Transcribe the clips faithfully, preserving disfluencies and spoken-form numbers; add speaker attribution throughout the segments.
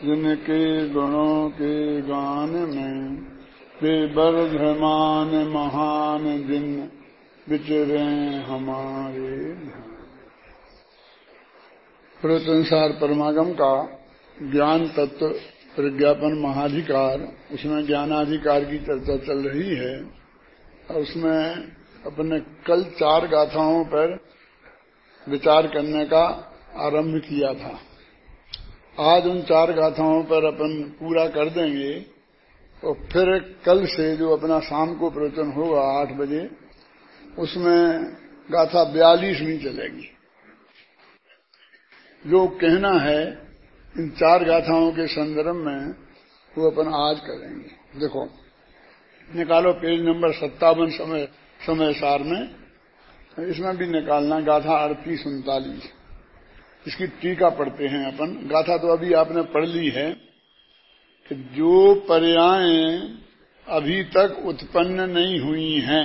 Speaker 1: जिनके गुणों के गान में वे बर्धमान महान दिन विचरे हमारे। प्रवचनसार परमागम का ज्ञान तत्व प्रज्ञापन महाधिकार, उसमें ज्ञानाधिकार की चर्चा चल रही है। और उसमें अपने कल चार गाथाओं पर विचार करने का आरंभ किया था। आज उन चार गाथाओं पर अपन पूरा कर देंगे और फिर कल से जो अपना शाम को प्रवचन होगा आठ बजे, उसमें गाथा बयालीसवीं चलेगी। जो कहना है इन चार गाथाओं के संदर्भ में वो अपन आज करेंगे। देखो, निकालो पेज नंबर सत्तावन समय समय सार में, इसमें भी निकालना गाथा अड़तीस उनतालीस। इसकी टीका पढ़ते हैं अपन। गाथा तो अभी आपने पढ़ ली है कि जो पर्यायें अभी तक उत्पन्न नहीं हुई हैं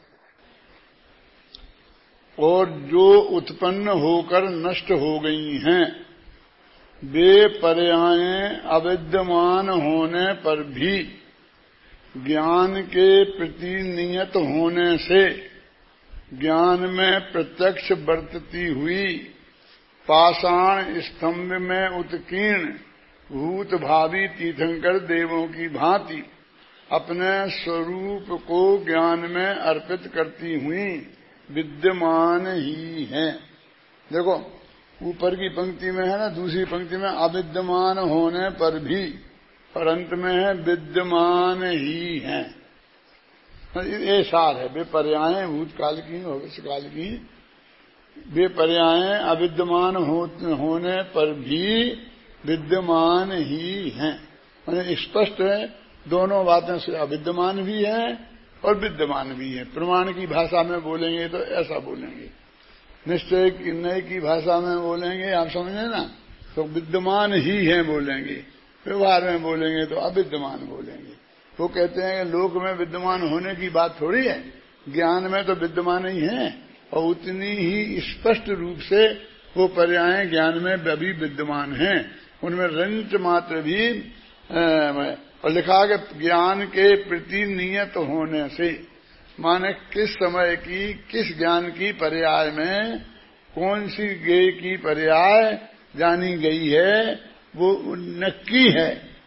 Speaker 1: और जो उत्पन्न होकर नष्ट हो गई हैं, वे पर्यायें अविद्यमान होने पर भी ज्ञान के प्रति नियत होने से ज्ञान में प्रत्यक्ष बरतती हुई पाषाण स्तंभ में उत्कीर्ण भूत भावी तीर्थंकर देवों की भांति अपने स्वरूप को ज्ञान में अर्पित करती हुई विद्यमान ही हैं। देखो, ऊपर की पंक्ति में है ना, दूसरी पंक्ति में अविद्यमान होने पर भी, और अंत में है विद्यमान ही हैं। ये सार है। वे पर्यायें भूतकाल की भविष्यकाल की, वे पर्यायें अविद्यमान हो, होने पर भी विद्यमान ही हैं। मैंने स्पष्ट है, दोनों बातें से अविद्यमान भी है और विद्यमान भी है। प्रमाण की भाषा में बोलेंगे तो ऐसा बोलेंगे, निश्चय की नय की भाषा में बोलेंगे, आप समझे ना, तो विद्यमान ही है बोलेंगे। व्यवहार में बोलेंगे तो अविद्यमान बोलेंगे। वो कहते हैं कि लोक में विद्यमान होने की बात थोड़ी है, ज्ञान में तो विद्यमान ही है और उतनी ही स्पष्ट रूप से वो पर्यायें ज्ञान में अभी विद्यमान हैं। उनमें रंच मात्र भी और लिखा कि ज्ञान के प्रति नियत होने से, माने किस समय की किस ज्ञान की पर्याय में कौन सी गे की पर्याय जानी गई है वो नक्की है।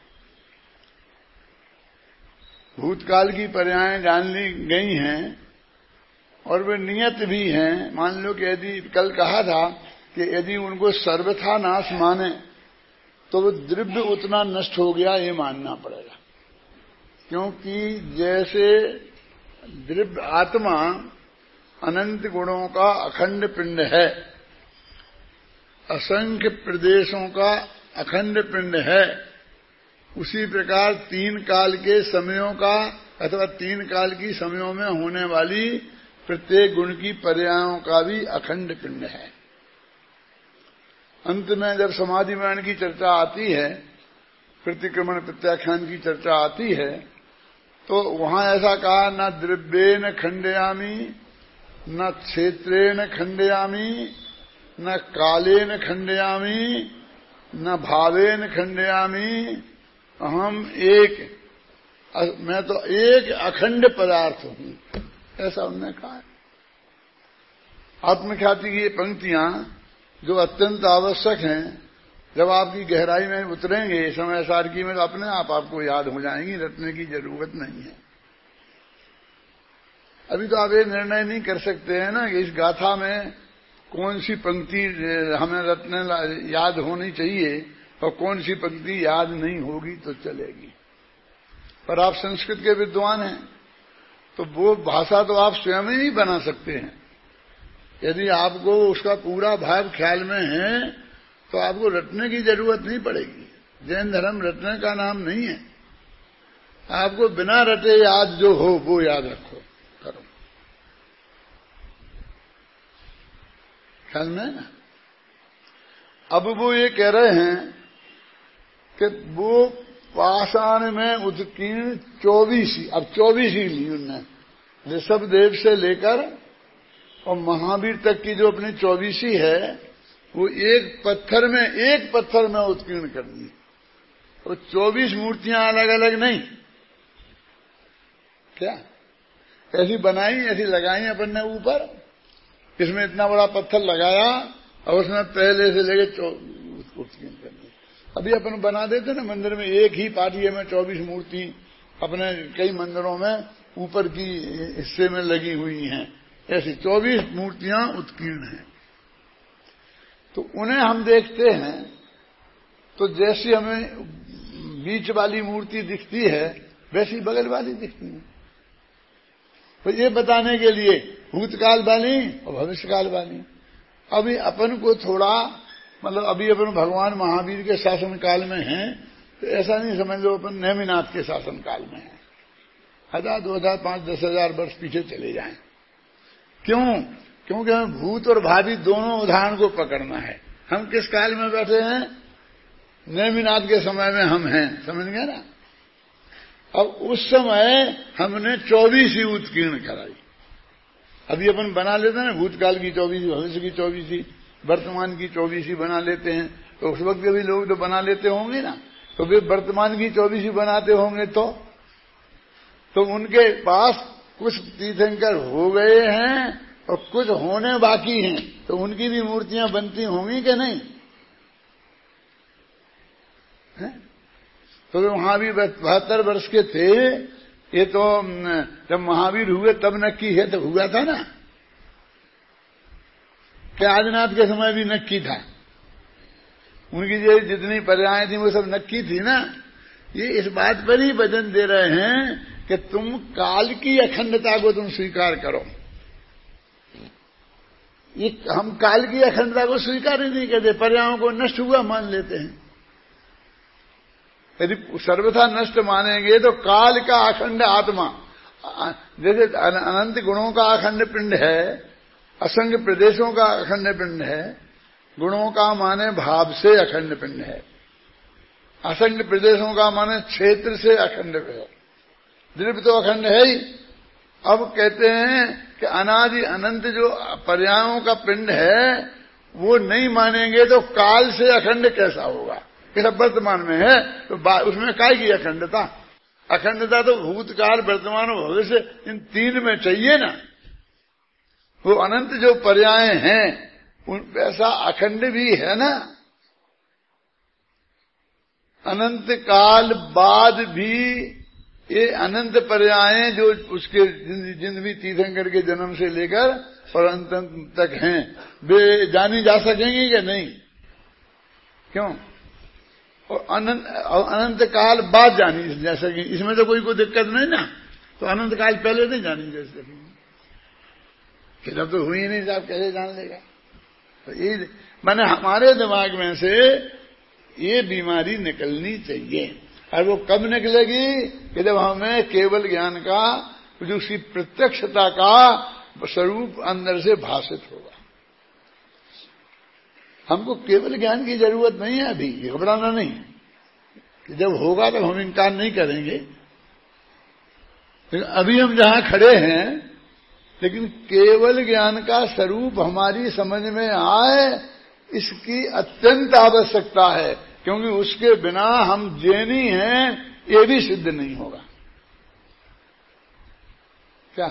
Speaker 1: भूतकाल की पर्यायें जान ली गई हैं और वे नियत भी हैं। मान लो कि यदि कल कहा था कि यदि उनको सर्वथा नाश माने तो वो द्रव्य उतना नष्ट हो गया, ये मानना पड़ेगा। क्योंकि जैसे द्रव्य आत्मा अनंत गुणों का अखंड पिंड है, असंख्य प्रदेशों का अखंड पिंड है, उसी प्रकार तीन काल के समयों का अथवा तीन काल की समयों में होने वाली प्रत्येक गुण की पर्यायों का भी अखंड पिंड है। अंत में जब समाधि मरण की चर्चा आती है, प्रतिक्रमण प्रत्याख्यान की चर्चा आती है, तो वहां ऐसा कहा, न द्रव्येन खंडयामी, न क्षेत्रेण खंडयामी, न कालेन खंडयामी, न भावेन खंडयामी, हम एक, मैं तो एक अखंड पदार्थ हूं, ऐसा उन्होंने कहा। आत्मख्याति की ये पंक्तियां जो अत्यंत आवश्यक हैं, जब आपकी गहराई में उतरेंगे समय सार की में, तो अपने आप आपको याद हो जाएंगी, रटने की जरूरत नहीं है। अभी तो आप ये निर्णय नहीं कर सकते हैं ना कि इस गाथा में कौन सी पंक्ति हमें रटने याद होनी चाहिए और कौन सी पंक्ति याद नहीं होगी तो चलेगी। पर आप संस्कृत के विद्वान हैं तो वो भाषा तो आप स्वयं ही बना सकते हैं। यदि आपको उसका पूरा भाव ख्याल में है तो आपको रटने की जरूरत नहीं पड़ेगी। जैन धर्म रटने का नाम नहीं है। आपको बिना रटे याद जो हो वो याद रखो, करो, ख्याल में है ना। अब वो ये कह रहे हैं कि वो पाषाण में उत्कीर्ण चौबीसी, अब चौबीसी ली उनने, ऋषभ देव से लेकर और महावीर तक की जो अपनी चौबीसी है वो एक पत्थर में एक पत्थर में उत्कीर्ण कर दी। वो चौबीस मूर्तियां अलग अलग नहीं, क्या ऐसी बनाई, ऐसी लगाई अपन ने ऊपर, इसमें इतना बड़ा पत्थर लगाया और उसमें पहले से लेके उत्कीर्ण करनी। अभी अपन बना देते ना मंदिर में, एक ही पाटिये में चौबीस मूर्ति अपने कई मंदिरों में ऊपर की हिस्से में लगी हुई हैं, ऐसी चौबीस मूर्तियां उत्कीर्ण हैं। तो उन्हें हम देखते हैं तो जैसी हमें बीच वाली मूर्ति दिखती है वैसी बगल वाली दिखती है। तो ये बताने के लिए भूतकाल वाली और भविष्यकाल वाली। अभी अपन को थोड़ा मतलब अभी अपन भगवान महावीर के शासन काल में हैं, तो ऐसा नहीं समझ लो अपन नेमिनाथ के शासन काल में हैं। हजार दो हजार पांच दस हजार वर्ष पीछे चले जाएं। क्यों? क्योंकि हमें भूत और भावी दोनों उदाहरण को पकड़ना है। हम किस काल में बैठे हैं? नेमिनाथ के समय में हम हैं, समझ गए ना। अब उस समय हमने चौबीस ही उत्कीर्ण कराई। अभी अपन बना लेते हैं ना भूतकाल की चौबीस, भविष्य की चौबीस ही, वर्तमान की चौबीस ही बना लेते हैं। तो उस वक्त भी लोग तो बना लेते होंगे ना, तो वे वर्तमान की चौबीस ही बनाते होंगे। तो तो उनके पास कुछ तीर्थंकर हो गए हैं और कुछ होने बाकी हैं, तो उनकी भी मूर्तियां बनती होंगी कि नहीं है? तो वहां भी बहत्तर वर्ष के थे ये, तो जब महावीर हुए तब नक्की है, तब हुआ था ना। क्या आदिनाथ के समय भी नक्की था? उनकी जो जितनी पर्यायें थी वो सब नक्की थी ना। ये इस बात पर ही वचन दे रहे हैं कि तुम काल की अखंडता को तुम स्वीकार करो। ये हम काल की अखंडता को स्वीकार ही नहीं करते, पर्यायों को नष्ट हुआ मान लेते हैं। यदि सर्वथा नष्ट मानेंगे तो काल का अखंड आत्मा, जैसे अनंत गुणों का अखंड पिंड है, असंख्य प्रदेशों का अखंड पिंड है। गुणों का माने भाव से अखंड पिंड है, असंख्य प्रदेशों का माने क्षेत्र से अखंड है, द्रव्य तो अखंड है ही। अब कहते हैं कि अनादि अनंत जो पर्यायों का पिंड है वो नहीं मानेंगे तो काल से अखंड कैसा होगा? ये वर्तमान में है तो उसमें काय की अखंडता? अखंडता तो भूतकाल, वर्तमान और भविष्य इन तीन में चाहिए ना। वो अनंत जो पर्याय हैं उन वैसा अखंड भी है ना। अनंत काल बाद भी ये अनंत पर्याय जो उसके जिन भी तीर्थंकर के जन्म से लेकर और अंत तक हैं वे जानी जा सकेंगी कि नहीं? क्यों? और अनंत अनंत काल बाद जानी जा सकेंगी, इसमें तो कोई कोई दिक्कत नहीं ना। तो अनंत काल पहले नहीं जानी जा सकेंगी, फिर अब तो हुई ही नहीं, साहब कैसे जान लेगा? तो ये माने हमारे दिमाग में से ये बीमारी निकलनी चाहिए। और वो कब निकलेगी कि जब हमें केवल ज्ञान का जो उसी प्रत्यक्षता का स्वरूप अंदर से भाषित होगा। हमको केवल ज्ञान की जरूरत नहीं है, अभी घबराना नहीं कि जब होगा तब हम इनकार नहीं करेंगे। अभी हम जहां खड़े हैं, लेकिन केवल ज्ञान का स्वरूप हमारी समझ में आए इसकी अत्यंत आवश्यकता है, क्योंकि उसके बिना हम जैनी हैं ये भी सिद्ध नहीं होगा। क्या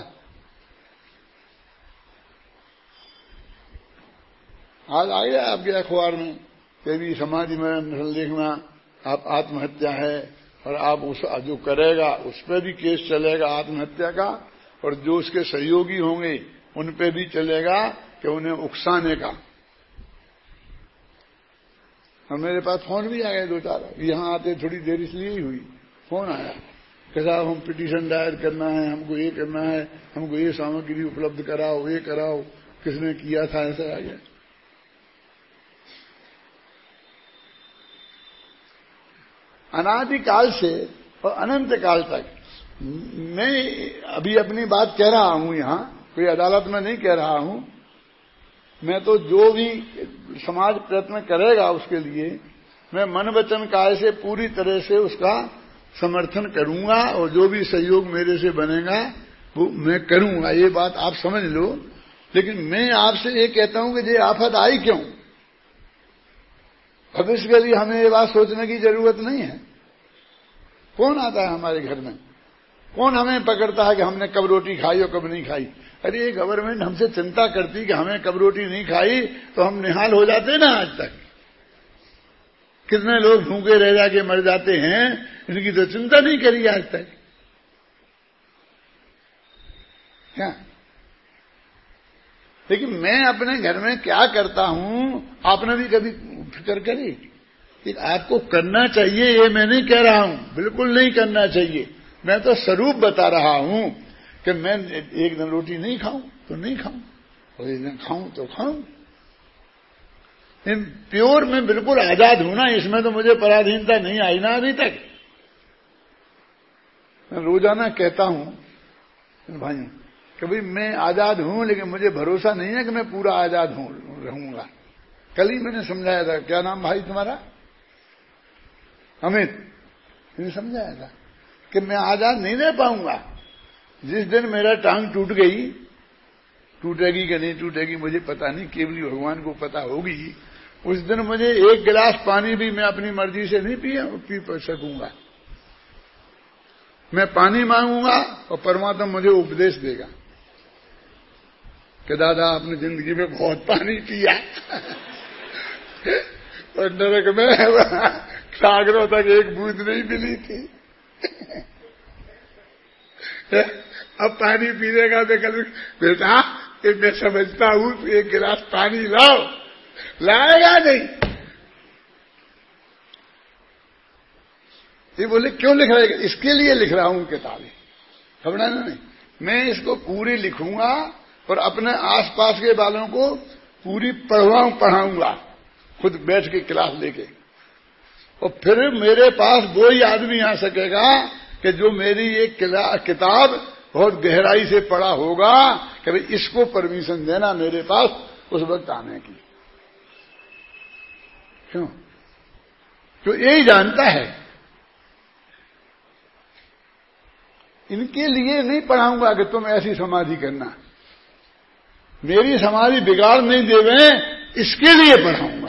Speaker 1: आज आ गया आपके अखबार में कभी समाज में देखना, आप आत्महत्या है और आप उस जो करेगा उस पर भी केस चलेगा आत्महत्या का, और जो उसके सहयोगी होंगे उन पे भी चलेगा कि उन्हें उकसाने का। और मेरे पास फोन भी आ गए दो चार, यहां आते थोड़ी देर इसलिए ही हुई, फोन आया कि साहब हम पिटीशन दायर करना है, हमको ये करना है, हमको ये सामग्री उपलब्ध कराओ, ये कराओ, किसने किया था, ऐसा आ गया। अनादिकाल से और अनंत काल तक मैं अभी अपनी बात कह रहा हूं, यहां कोई अदालत में नहीं कह रहा हूं मैं। तो जो भी समाज प्रयत्न करेगा उसके लिए मैं मन वचन काय से पूरी तरह से उसका समर्थन करूंगा, और जो भी सहयोग मेरे से बनेगा वो मैं करूंगा, ये बात आप समझ लो। लेकिन मैं आपसे ये कहता हूं कि ये आफत आई क्यों? भविष्य के लिए हमें ये बात सोचने की जरूरत नहीं है। कौन आता है हमारे घर में? कौन हमें पकड़ता है कि हमने कब रोटी खाई और कब नहीं खाई? अरे ये गवर्नमेंट हमसे चिंता करती कि हमें कब रोटी नहीं खाई तो हम निहाल हो जाते ना। आज तक कितने लोग भूखे रह जाके मर जाते हैं, इनकी तो चिंता नहीं करी आज तक। क्या? लेकिन मैं अपने घर में क्या करता हूं, आपने भी कभी फिक्र करी कि आपको करना चाहिए? ये मैं नहीं कह रहा हूं, बिल्कुल नहीं करना चाहिए। मैं तो स्वरूप बता रहा हूं कि मैं एक दिन रोटी नहीं खाऊं तो नहीं खाऊं, और एक दिन खाऊं तो खाऊं। प्योर में बिल्कुल आजाद हूं ना, इसमें तो मुझे पराधीनता नहीं आई ना अभी तक। मैं रोजाना कहता हूं भाई कि भाई मैं आजाद हूं, लेकिन मुझे भरोसा नहीं है कि मैं पूरा आजाद हूं रहूंगा। कल ही मैंने समझाया था, क्या नाम भाई तुम्हारा? अमित। मैंने समझाया था कि मैं आजाद नहीं रह पाऊंगा। जिस दिन मेरा टांग टूट गई, टूटेगी कि नहीं टूटेगी मुझे पता नहीं, केवल भगवान को पता होगी, उस दिन मुझे एक गिलास पानी भी मैं अपनी मर्जी से नहीं पी पी सकूंगा। मैं पानी मांगूंगा और परमात्मा मुझे उपदेश देगा कि दादा आपने जिंदगी में बहुत पानी पिया और नरक में सागरों तक एक बूंद नहीं मिली थी। अब पानी पीने का तो कल बेटा मैं समझता हूं तो एक गिलास पानी लाओ, लाएगा नहीं। ये बोले क्यों लिख रहे? इसके लिए लिख रहा हूं किताबें, घबराना नहीं। मैं इसको पूरी लिखूंगा और अपने आसपास के वालों को पूरी पढ़वाऊं पढ़ाऊंगा, खुद बैठ के क्लास लेके। और फिर मेरे पास वो ही आदमी आ सकेगा कि जो मेरी एक किताब बहुत गहराई से पढ़ा होगा कि भाई इसको परमिशन देना मेरे पास उस वक्त आने की। क्यों? क्यों? यही जानता है। इनके लिए नहीं पढ़ाऊंगा कि तुम ऐसी समाधि करना, मेरी समाधि बिगाड़ नहीं देवे, इसके लिए पढ़ाऊंगा।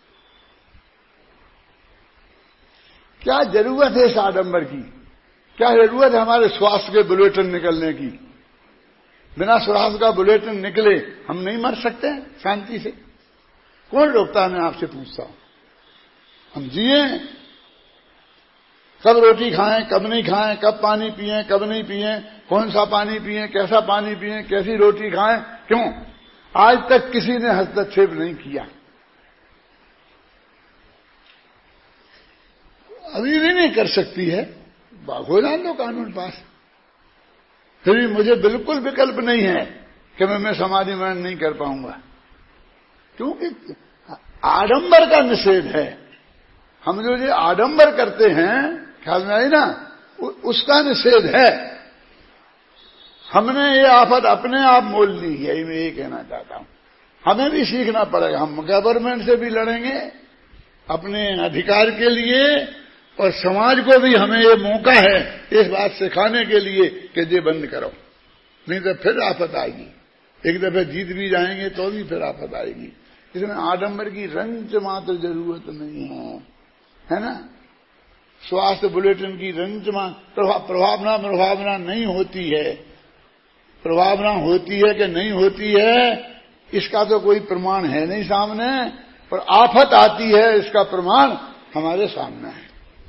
Speaker 1: क्या जरूरत है इस आडंबर की? क्या जरूरत है हमारे स्वास्थ्य के बुलेटिन निकलने की? बिना स्वास्थ्य का बुलेटिन निकले हम नहीं मर सकते हैं शांति से? कौन रोकता है? मैं आपसे पूछता हूं। हम जिए, कब रोटी खाएं, कब नहीं खाएं, कब पानी पिएं, कब नहीं पिएं, कौन सा पानी पिएं, कैसा पानी पिएं, कैसी रोटी खाएं। क्यों? आज तक किसी ने हस्तक्षेप नहीं किया, अभी भी नहीं कर सकती है। हो जाए दो कानून पास, फिर भी मुझे बिल्कुल विकल्प नहीं है कि मैं मैं समाधि मरण नहीं कर पाऊंगा, क्योंकि आडंबर का निषेध है। हम जो ये आडंबर करते हैं, ख्याल में आई ना, उसका निषेध है। हमने ये आफत अपने आप मोल ली है, मैं ये कहना चाहता हूं। हमें भी सीखना पड़ेगा। हम गवर्नमेंट से भी लड़ेंगे अपने अधिकार के लिए, और समाज को भी हमें ये मौका है इस बात सिखाने के लिए कि ये बंद करो, नहीं तो फिर आफत आएगी। एक दफे जीत भी जाएंगे तो भी फिर आफत आएगी। इसमें आडंबर की रंच मात्र जरूरत नहीं है, है ना। स्वास्थ्य बुलेटिन की रंच मात्र प्रभावना प्रभावना नहीं होती है। प्रभावना होती है कि नहीं होती है इसका तो कोई प्रमाण है नहीं सामने, पर आफत आती है इसका प्रमाण हमारे सामने है।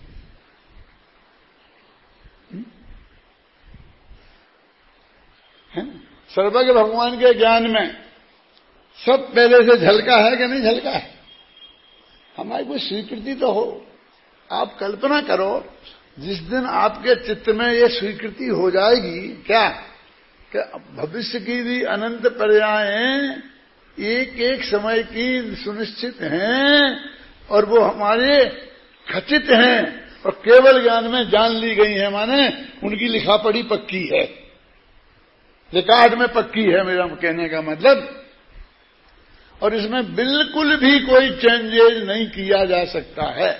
Speaker 1: सर्वज्ञ भगवान के ज्ञान में सब पहले से झलका है कि नहीं झलका है? हमारी कोई स्वीकृति तो हो। आप कल्पना करो, जिस दिन आपके चित्त में ये स्वीकृति हो जाएगी क्या कि भविष्य की भी अनंत पर्यायें एक एक समय की सुनिश्चित हैं और वो हमारे खचित हैं और केवल ज्ञान में जान ली गई हैं, माने उनकी लिखा पढ़ी पक्की है, रिकॉर्ड में पक्की है, मेरा कहने का मतलब। और इसमें बिल्कुल भी कोई चेंजेज नहीं किया जा सकता है।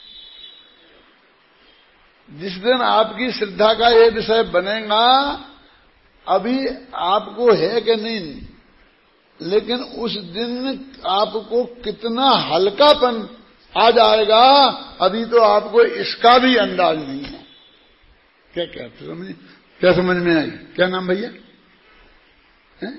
Speaker 1: जिस दिन आपकी श्रद्धा का ये विषय बनेगा, अभी आपको है कि नहीं, लेकिन उस दिन आपको कितना हल्कापन आ जाएगा, अभी तो आपको इसका भी अंदाज नहीं है। क्या क्या समझ क्या समझ में आई? क्या नाम भैया है?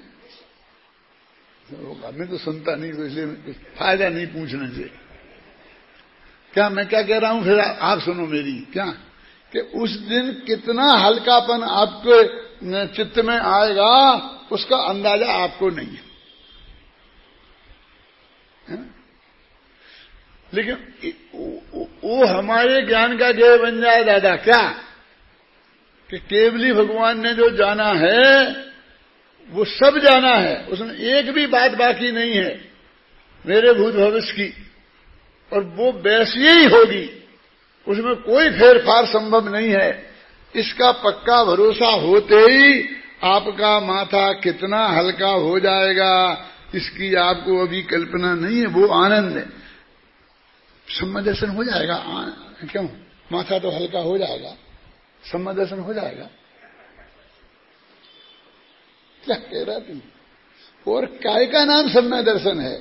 Speaker 1: मैं तो सुनता नहीं, तो इसलिए कुछ फायदा नहीं पूछने से। क्या मैं क्या कह रहा हूं, फिर आप सुनो मेरी। क्या कि उस दिन कितना हल्कापन आपके चित्त में आएगा उसका अंदाजा आपको नहीं है, है? लेकिन वो हमारे ज्ञान का जय बन जाए दादा। क्या कि केवली भगवान ने जो जाना है वो सब जाना है, उसमें एक भी बात बाकी नहीं है मेरे भूत भविष्य की, और वो वैसी ही होगी, उसमें कोई फेरफार संभव नहीं है। इसका पक्का भरोसा होते ही आपका माथा कितना हल्का हो जाएगा इसकी आपको अभी कल्पना नहीं है। वो आनंद है, सम्मा दर्शन हो जाएगा। क्यों? माथा तो हल्का हो जाएगा, सम्मा दर्शन हो जाएगा। क्या कह रहा तुम? और काय का नाम सम्मा दर्शन है?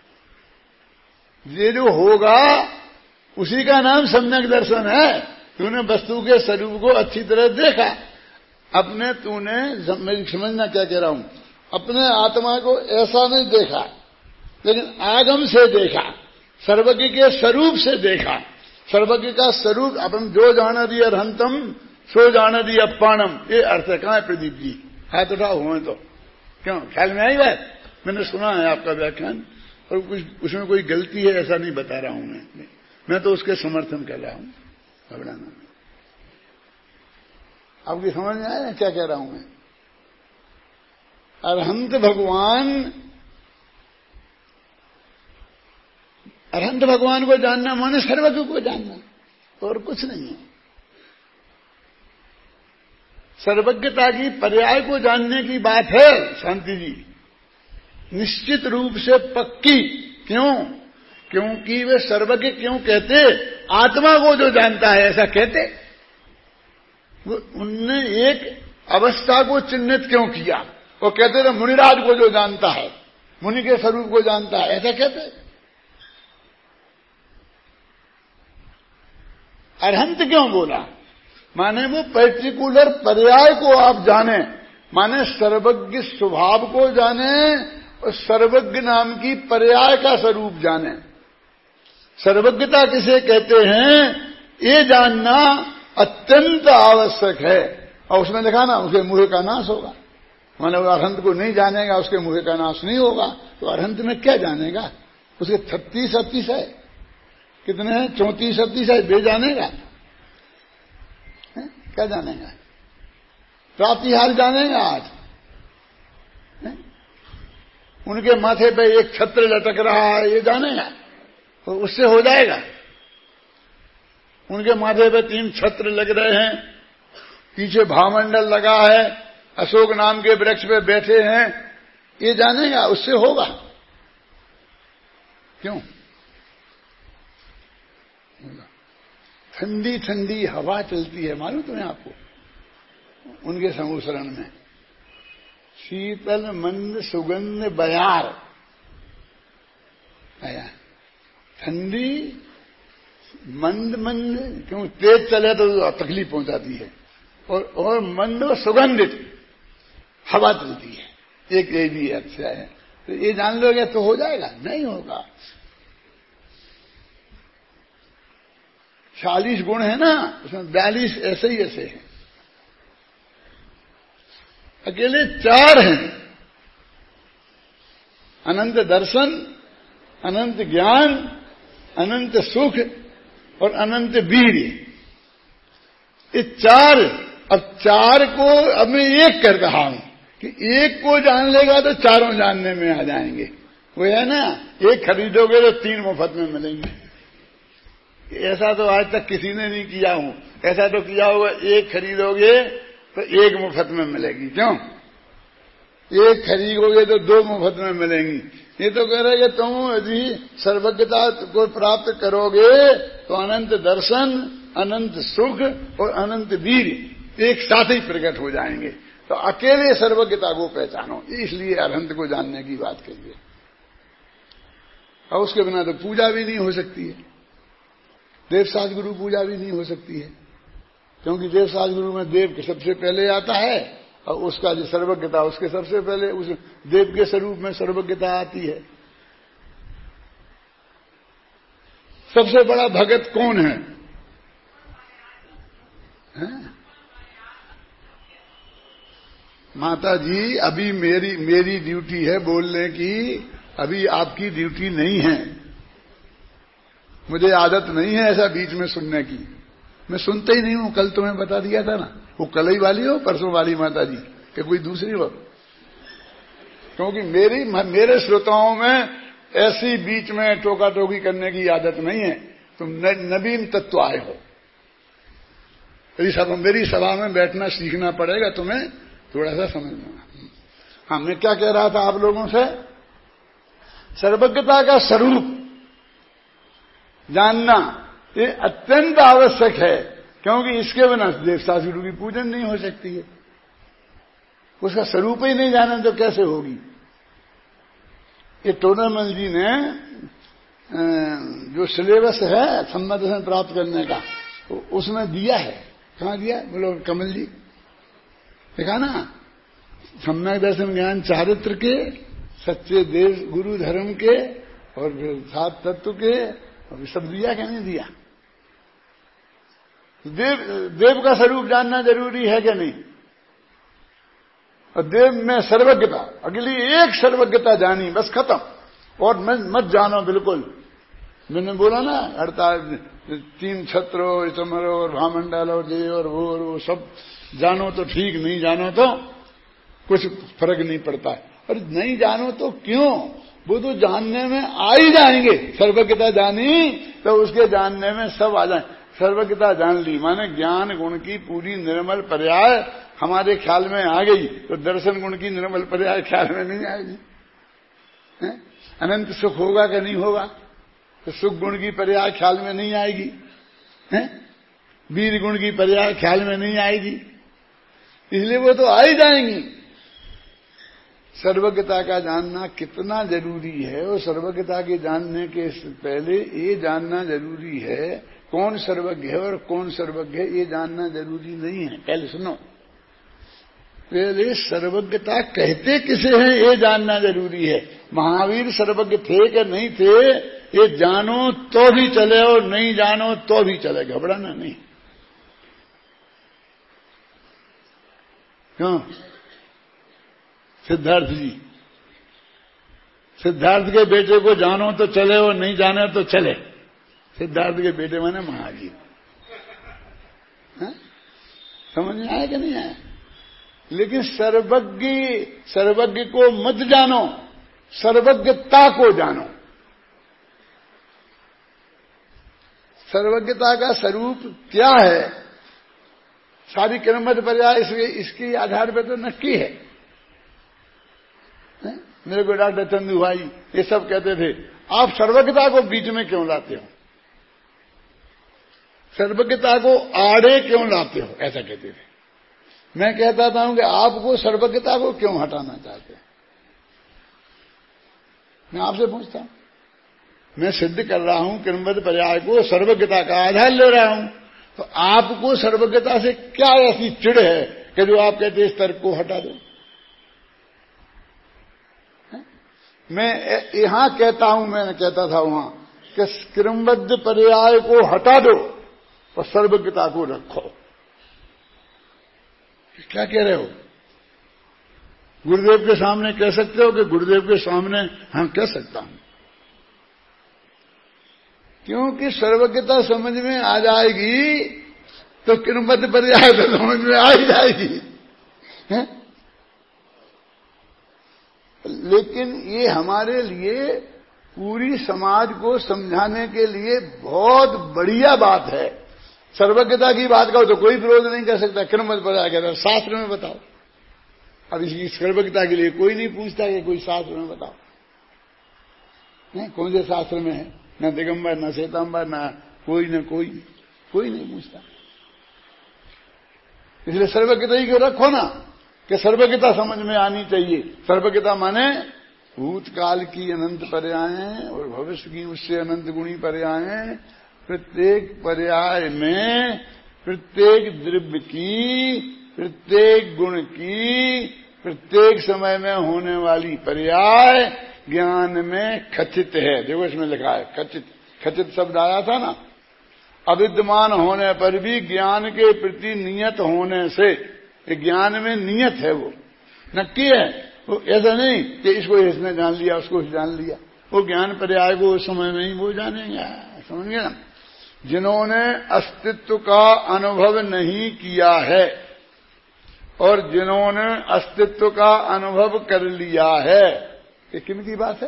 Speaker 1: ये जो होगा उसी का नाम सम्यक दर्शन है। तूने वस्तु के स्वरूप को अच्छी तरह देखा, अपने तूने समझना क्या कह रहा हूं, अपने आत्मा को ऐसा नहीं देखा, लेकिन आगम से देखा, सर्वज्ञ के स्वरूप से देखा। सर्वज्ञ का स्वरूप अपन जो जान दी अरहंतम सो जान दी अपाणम, ये अर्थ कहां है प्रदीप जी? हाथ उठाओ हुए तो। क्यों, ख्याल में आई बात? मैंने सुना है आपका व्याख्यान, और कुछ उसमें कोई गलती है ऐसा नहीं बता रहा हूं मैं मैं तो उसके समर्थन कर रहा हूं। घबराना, आपकी समझ में आया क्या कह रहा हूं मैं? अरहंत भगवान, अरहंत भगवान को जानना माने सर्वज्ञ को जानना, और कुछ नहीं है। सर्वज्ञता की पर्याय को जानने की बात है शांति जी, निश्चित रूप से पक्की। क्यों? क्योंकि वे सर्वज्ञ क्यों कहते? आत्मा को जो जानता है ऐसा कहते। वो उनने एक अवस्था को चिन्हित क्यों किया? वो कहते थे मुनिराज को जो जानता है, मुनि के स्वरूप को जानता है, ऐसा कहते। अरहंत क्यों बोला? माने वो पर्टिकुलर पर्याय को आप जाने, माने सर्वज्ञ स्वभाव को जाने और सर्वज्ञ नाम की पर्याय का स्वरूप जाने। सर्वज्ञता किसे कहते हैं, ये जानना अत्यंत आवश्यक है। और उसमें लिखा ना उसके मुहे का नाश होगा, माने वो अरहंत को नहीं जानेगा उसके मुहे का नाश नहीं होगा, तो अरहंत में क्या जानेगा? उसके छत्तीस अतीस है, कितने हैं? चौंतीस अतीस है, बे जानेगा है? क्या जानेगा? प्रातिहार जानेगा आज है? उनके माथे पे एक छत्र लटक रहा है ये जानेगा, तो उससे हो जाएगा। उनके माथे पे तीन छत्र लग रहे हैं, पीछे भावमंडल लगा है, अशोक नाम के वृक्ष पे बैठे हैं, ये जानेगा, उससे होगा। क्यों? ठंडी ठंडी हवा चलती है, मालूम तुम्हें आपको? उनके समुसरण में शीतल मंद सुगंध बयार आया, ठंडी मंद मंद, क्यों तेज चले तो तकलीफ पहुंचाती है, और और मंद और सुगंधित हवा चलती है, एक ये भी अच्छा है। तो ये जान लोगे तो हो जाएगा? नहीं होगा। चालीस गुण है ना, उसमें बयालीस ऐसे ही ऐसे हैं, अकेले चार हैं, अनंत दर्शन, अनंत ज्ञान, अनंत सुख और अनंत वीर। ये चार, अब चार को अब मैं एक कर रहा हूं कि एक को जान लेगा तो चारों जानने में आ जाएंगे। वो है ना, एक खरीदोगे तो तीन मुफ्त में मिलेंगे। ऐसा तो आज तक किसी ने नहीं किया हूं, ऐसा तो किया होगा एक खरीदोगे तो एक मुफ्त में मिलेगी। क्यों? एक खरीदोगे तो दो मुफ्त में मिलेंगी। ये तो कह रहे कि तुम यदि सर्वज्ञता को प्राप्त करोगे तो अनंत दर्शन, अनंत सुख और अनंत वीर एक साथ ही प्रकट हो जाएंगे। तो अकेले सर्वज्ञता को पहचानो, इसलिए अरहंत को जानने की बात कहिए। और उसके बिना तो पूजा भी नहीं हो सकती है, देवसाज गुरु पूजा भी नहीं हो सकती है, क्योंकि देव शास्त्र गुरु में देव के सबसे पहले आता है और उसका जो सर्वज्ञता उसके सबसे पहले उस देव के स्वरूप में सर्वज्ञता आती है। सबसे बड़ा भगत कौन है, है? माता जी अभी मेरी मेरी ड्यूटी है बोलने की, अभी आपकी ड्यूटी नहीं है। मुझे आदत नहीं है ऐसा बीच में सुनने की, मैं सुनते ही नहीं हूं। कल तुम्हें बता दिया था ना, वो कल ही वाली हो परसों वाली माता जी कि कोई दूसरी हो, क्योंकि मेरी मेरे श्रोताओं में ऐसी बीच में टोका टोकी करने की आदत नहीं है। तुम नवीन तत्व आए हो, सब मेरी सभा में बैठना सीखना पड़ेगा तुम्हें, थोड़ा सा समझना। हाँ, मैं क्या कह रहा था आप लोगों से, सर्वज्ञता का स्वरूप जानना ये अत्यंत आवश्यक है, क्योंकि इसके बिना देवशास्त्र गुरु की पूजन नहीं हो सकती है। उसका स्वरूप ही नहीं जाना तो कैसे होगी। ये टोडरमल जी ने जो सिलेबस है सम्मत दर्शन प्राप्त करने का, उसमें दिया है। कहाँ दिया, बोलो कमल जी, देखा ना, सम्यक दर्शन ज्ञान चारित्र के, सच्चे देव गुरु धर्म के और सात तत्व के, और सब दिया क्या नहीं दिया। देव देव का स्वरूप जानना जरूरी है क्या नहीं। और देव में सर्वज्ञता, अगली एक सर्वज्ञता जानी बस खत्म, और मत जानो बिल्कुल। मैंने बोला ना, अड़तालीस तीन छत्र और इतमर और भामंडल और ये और वो और वो सब जानो तो ठीक, नहीं जानो तो कुछ फर्क नहीं पड़ता है। और नहीं जानो तो क्यों, वो तो जानने में आ ही जाएंगे। सर्वज्ञता जानी तो उसके जानने में सब आ जाए। सर्वज्ञता जान ली माने ज्ञान गुण की पूरी निर्मल पर्याय हमारे ख्याल में आ गई, तो दर्शन गुण की निर्मल पर्याय ख्याल में नहीं आएगी। है? अनंत सुख होगा कि नहीं होगा, तो सुख गुण की पर्याय ख्याल में नहीं आएगी। है? वीर गुण की पर्याय ख्याल में नहीं आएगी, इसलिए वो तो आ ही जाएंगी। सर्वज्ञता का जानना कितना जरूरी है, और सर्वज्ञता के जानने के पहले ये जानना जरूरी है कौन सर्वज्ञ है और कौन सर्वज्ञ है, ये जानना जरूरी नहीं है। पहले सुनो, पहले सर्वज्ञता कहते किसे हैं ये जानना जरूरी है। महावीर सर्वज्ञ थे कि नहीं थे, ये जानो तो भी चले और नहीं जानो तो भी चले, घबराना नहीं। क्यों? सिद्धार्थ जी, सिद्धार्थ के बेटे को जानो तो चले और नहीं जाने तो चले। सिद्धार्थ के बेटे माने महावीर। समझ में आया कि नहीं आया? लेकिन सर्वज्ञ सर्वज्ञ को मत जानो, सर्वज्ञता को जानो। सर्वज्ञता का स्वरूप क्या है, सारी क्रमबद्ध पर्याय इसके इसके आधार पर तो नक्की है। है? मेरे को डॉक्टर चंदू भाई ये सब कहते थे, आप सर्वज्ञता को बीच में क्यों लाते हो, सर्वज्ञता को आड़े क्यों लाते हो, ऐसा कहते थे। मैं कहता था कि आपको सर्वज्ञता को क्यों हटाना चाहते हैं। मैं आपसे पूछता हूं, मैं सिद्ध कर रहा हूं क्रमबद्ध पर्याय को, सर्वज्ञता का आधार ले रहा हूं, तो आपको सर्वज्ञता से क्या ऐसी चिढ़ है कि जो आप कहते इस तर्क को हटा दो। मैं यहां कहता हूं, मैंने कहता था वहां कि क्रमबद्ध पर्याय को हटा दो और सर्वज्ञता को रखो। क्या कह रहे हो? गुरुदेव के सामने कह सकते हो कि गुरुदेव के सामने हाँ कह सकता हूं, क्योंकि सर्वज्ञता समझ में आ जाएगी तो क्रमबद्ध पर्याय तो समझ में आ ही जाएगी। है? लेकिन ये हमारे लिए पूरी समाज को समझाने के लिए बहुत बढ़िया बात है। सर्वज्ञता की बात कहो तो कोई विरोध नहीं कर सकता, क्रमबद्ध पर्याय कहता है शास्त्र में बताओ। अब इसकी सर्वज्ञता के लिए कोई नहीं पूछता कि कोई शास्त्र में बताओ। नहीं, कौन से शास्त्र में है, न दिगंबर न श्वेतांबर न कोई न कोई कोई नहीं पूछता। इसलिए सर्वज्ञता ही को रखो ना, कि सर्वज्ञता समझ में आनी चाहिए। सर्वज्ञता माने भूतकाल की अनंत पर्यायें और भविष्य की उससे अनंत गुणी पर्यायें, प्रत्येक पर्याय में प्रत्येक द्रव्य की, प्रत्येक गुण की, प्रत्येक समय में होने वाली पर्याय ज्ञान में खचित है। देखो इसमें लिखा है खचित, खचित शब्द आया था ना। अविद्यमान होने पर भी ज्ञान के प्रति नियत होने से, ज्ञान में नियत है, वो नक्की है। वो ऐसा नहीं कि इसको इसने जान लिया, उसको जान लिया। वो ज्ञान पर्याय को उस समय में ही वो जानेंगे, समझ गए ना। जिन्होंने अस्तित्व का अनुभव नहीं किया है और जिन्होंने अस्तित्व का अनुभव कर लिया है, ये किन की बात है?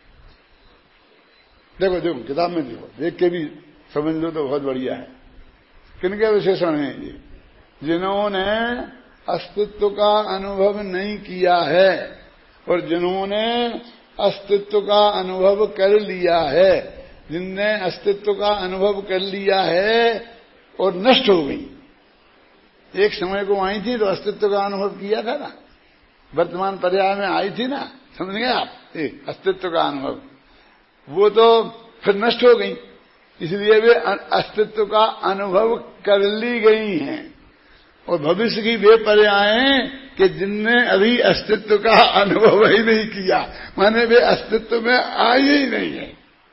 Speaker 1: देखो देखो किताब में देखो, देख के भी समझ लो तो बहुत बढ़िया है। किनके विशेषण हैं ये? जिन्होंने अस्तित्व का अनुभव नहीं किया है और जिन्होंने अस्तित्व का अनुभव कर लिया है। जिनने अस्तित्व का अनुभव कर लिया है और नष्ट हो गई, एक समय को आई थी तो अस्तित्व का अनुभव किया था ना, वर्तमान पर्याय में आई थी ना, समझ गए आप? अस्तित्व का अनुभव, वो तो फिर नष्ट हो गई, इसलिए वे अस्तित्व का अनुभव कर ली गई हैं। और भविष्य की वे पर्यायें कि जिनने अभी अस्तित्व का अनुभव ही नहीं किया, माने वे अस्तित्व में आए ही नहीं है।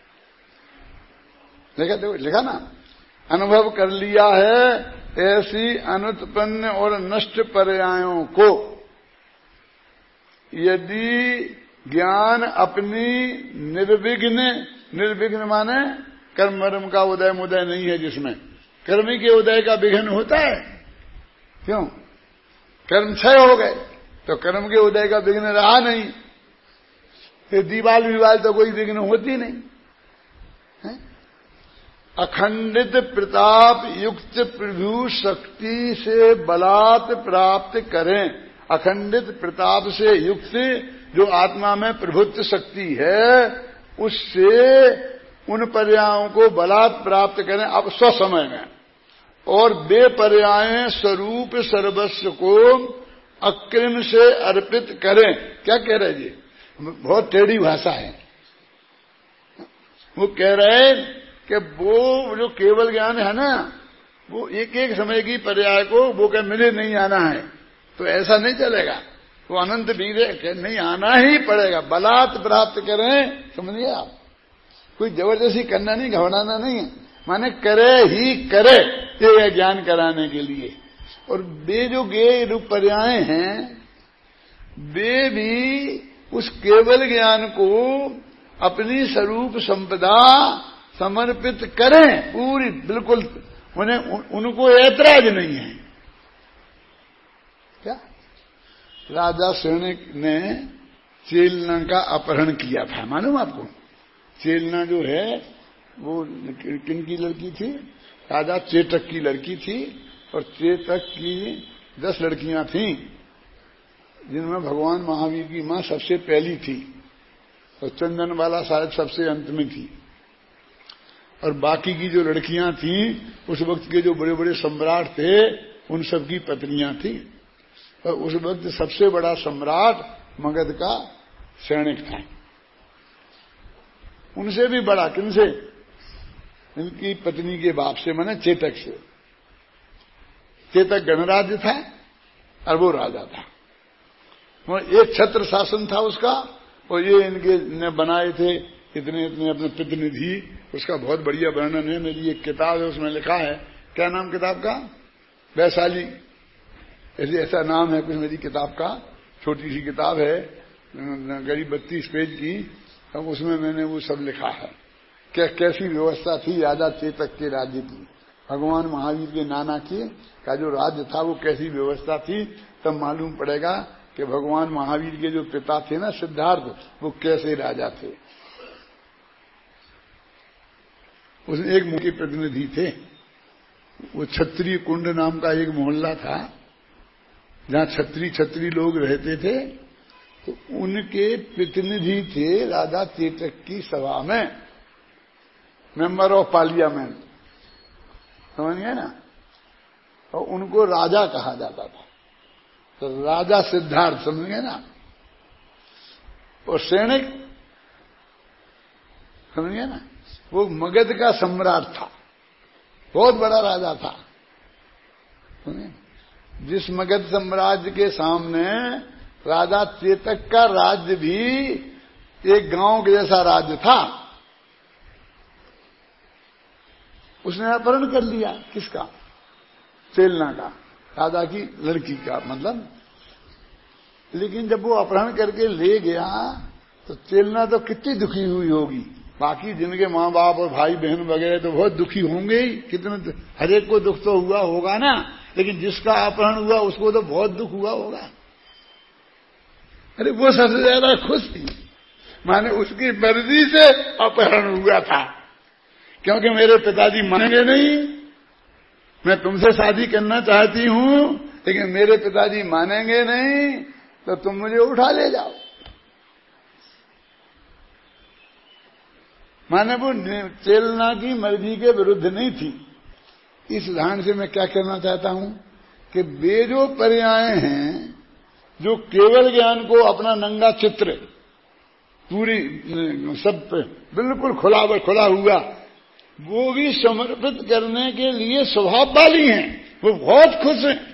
Speaker 1: लिखा देखो, लिखा ना, अनुभव कर लिया है ऐसी अनुत्पन्न और नष्ट पर्यायों को यदि ज्ञान अपनी निर्विघ्न, निर्विघ्न माने कर्म वर्म का उदय मुदय नहीं है, जिसमें कर्मी के उदय का विघ्न होता है। क्यों? कर्म क्षय हो गए तो कर्म के उदय का विघ्न रहा नहीं, फिर दीवाल विवाल तो कोई विघ्न होती नहीं है? अखंडित प्रताप युक्त प्रभु शक्ति से बलात् प्राप्त करें। अखंडित प्रताप से युक्त जो आत्मा में प्रभुत्व शक्ति है, उससे उन पर्यायों को बलात् प्राप्त करें अब स्वसमय में, और वे पर्याय स्वरूप सर्वस्व को अकृम से अर्पित करें। क्या कह रहे जी? बहुत टेढ़ी भाषा है। वो कह रहे कि वो जो केवल ज्ञान है ना, वो एक एक समय की पर्याय को वो कह मिले नहीं आना है, तो ऐसा नहीं चलेगा। वो अनंत वीर है, नहीं आना ही पड़ेगा, बलात् प्राप्त करें। समझिए आप, कोई जबरदस्ती करना नहीं, घबराना नहीं है, माने करे ही करे, ये ज्ञान कराने के लिए। और वे जो गे रूप पर्याय हैं, वे भी उस केवल ज्ञान को अपनी स्वरूप संपदा समर्पित करें पूरी, बिल्कुल उन्हें उनको ऐतराज नहीं है। क्या? राजा शरणिक ने चेलना का अपहरण किया था, मालूम आपको? चेलना जो है वो किन की लड़की थी? राजा चेतक की लड़की थी, और चेतक की दस लड़कियां थीं, जिनमें भगवान महावीर की मां सबसे पहली थी, और चंदनबाला शायद सबसे अंत में थी। और बाकी की जो लड़कियां थीं, उस वक्त के जो बड़े बड़े सम्राट थे, उन सब की पत्नियां थी। और उस वक्त सबसे बड़ा सम्राट मगध का सैनिक था। उनसे भी बड़ा किनसे? इनकी पत्नी के बाप से, माने चेतक से। चेतक गणराज्य था और वो राजा था, और एक छत्र शासन था उसका, और ये इनके ने बनाए थे इतने इतने अपने प्रतिनिधि। उसका बहुत बढ़िया वर्णन है, मेरी एक किताब है उसमें लिखा है। क्या नाम किताब का? वैशाली, ऐसे ऐसा नाम है कुछ मेरी किताब का। छोटी सी किताब है, करीब बत्तीस पेज की, अब उसमें मैंने वो सब लिखा है क्या कैसी व्यवस्था थी राजा चेतक के राज्य की, भगवान महावीर के नाना की का जो राज्य था वो कैसी व्यवस्था थी। तब मालूम पड़ेगा कि भगवान महावीर के जो पिता थे ना सिद्धार्थ, वो कैसे राजा थे। उसने एक मुख्य प्रतिनिधि थे, वो क्षत्रिय कुंड नाम का एक मोहल्ला था जहां छत्री छत्री लोग रहते थे, तो उनके प्रतिनिधि थे राजा चेतक की सभा में, मेंबर ऑफ पार्लियामेंट, समझ गए ना। और उनको राजा कहा जाता था, तो राजा सिद्धार्थ, समझ गए ना। और सैनिक, समझ गए ना, वो मगध का सम्राट था, बहुत बड़ा राजा था। सुने, जिस मगध साम्राज्य के सामने राजा चेतक का राज्य भी एक गांव के जैसा राज्य था, उसने अपहरण कर लिया। किसका? चेलना का, राजा की लड़की का मतलब। लेकिन जब वो अपहरण करके ले गया तो चेलना तो कितनी दुखी हुई होगी। बाकी जिनके माँ बाप और भाई बहन वगैरह तो बहुत दुखी होंगे ही, कितने, हरेक को दुख तो हुआ होगा ना, लेकिन जिसका अपहरण हुआ उसको तो बहुत दुख हुआ होगा। अरे वो सबसे ज्यादा खुश थी, माने उसकी मर्जी से अपहरण हुआ था, क्योंकि मेरे पिताजी मानेंगे नहीं, मैं तुमसे शादी करना चाहती हूं लेकिन मेरे पिताजी मानेंगे नहीं, तो तुम मुझे उठा ले जाओ। माने वो चेलना की मर्जी के विरुद्ध नहीं थी। इस उदाहरण से मैं क्या कहना चाहता हूं कि वे जो पर्याय हैं जो केवल ज्ञान को अपना नंगा चित्र पूरी सब बिल्कुल खुला खुला हुआ वो भी समर्पित करने के लिए स्वभाव वाली हैं, वो बहुत खुश हैं।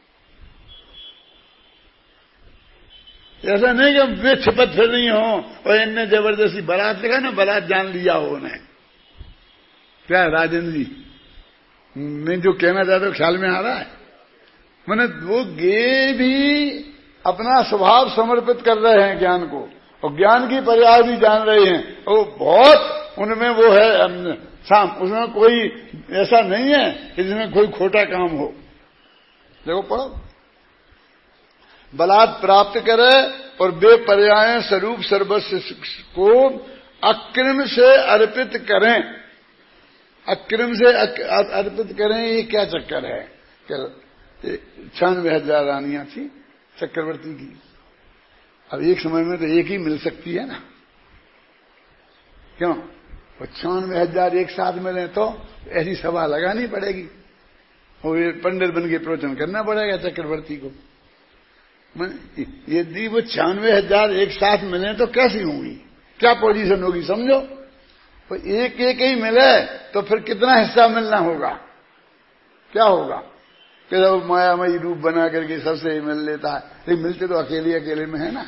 Speaker 1: ऐसा नहीं कि वे छिपत फिर नहीं हो और इनने जबरदस्ती बारात लिखा ना, बारात जान लिया हो उन्हें। क्या राजेंद्र जी, मैं जो कहना चाहता हूं ख्याल में आ रहा है? मैंने वो गे भी अपना स्वभाव समर्पित कर रहे हैं ज्ञान को, और ज्ञान की पर्याय भी जान रहे हैं, और बहुत उनमें वो है शाम, उसमें कोई ऐसा नहीं है कि जिसमें कोई खोटा काम हो। देखो पढ़ो, बलात् प्राप्त करे और बे पर्याय स्वरूप सर्वस्व को अकृम से अर्पित करें। अकृम से अर्पित करें, ये क्या चक्कर है? छियानवे हजार रानियां थी चक्रवर्ती की, अब एक समय में तो एक ही मिल सकती है ना, क्यों? छियानवे हजार एक साथ मिले तो ऐसी सभा लगानी पड़ेगी और ये पंडित बन के प्रवचन करना पड़ेगा चक्रवर्ती को। यदि वो छियानवे हजार एक साथ मिले तो कैसी होंगी, क्या पोजीशन होगी समझो। तो एक एक ही मिले तो फिर कितना हिस्सा मिलना होगा, क्या होगा? कि जब मायामयी रूप बना करके सबसे ही मिल लेता है, लेकिन मिलते तो अकेले अकेले में है ना।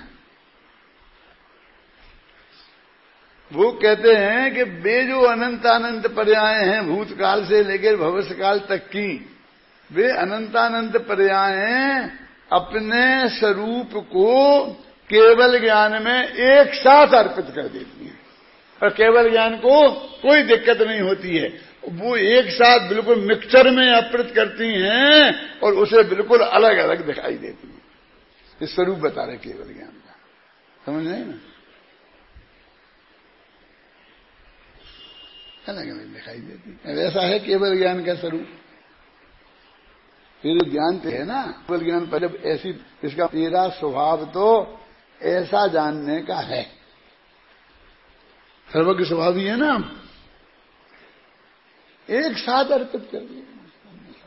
Speaker 1: वो कहते हैं कि वे जो अनंत अनंत पर्याय हैं भूतकाल से लेकर भविष्यकाल तक की, वे अनंतानंत पर्याय अपने स्वरूप को केवल ज्ञान में एक साथ अर्पित कर देती हैं, और केवल ज्ञान को कोई दिक्कत नहीं होती है। वो एक साथ बिल्कुल मिक्सचर में अर्पित करती हैं और उसे बिल्कुल अलग अलग दिखाई देती हैं। ये स्वरूप बता रहे केवल ज्ञान का, समझ नहीं ना? अलग अलग दिखाई देती है, वैसा है केवल ज्ञान का स्वरूप। फिर ज्ञान तो है ना, केवल ज्ञान पर जब ऐसी, इसका तेरा स्वभाव तो ऐसा जानने का है, सर्वज्ञ स्वभाव ही है ना, एक साथ अर्पित कर दिया,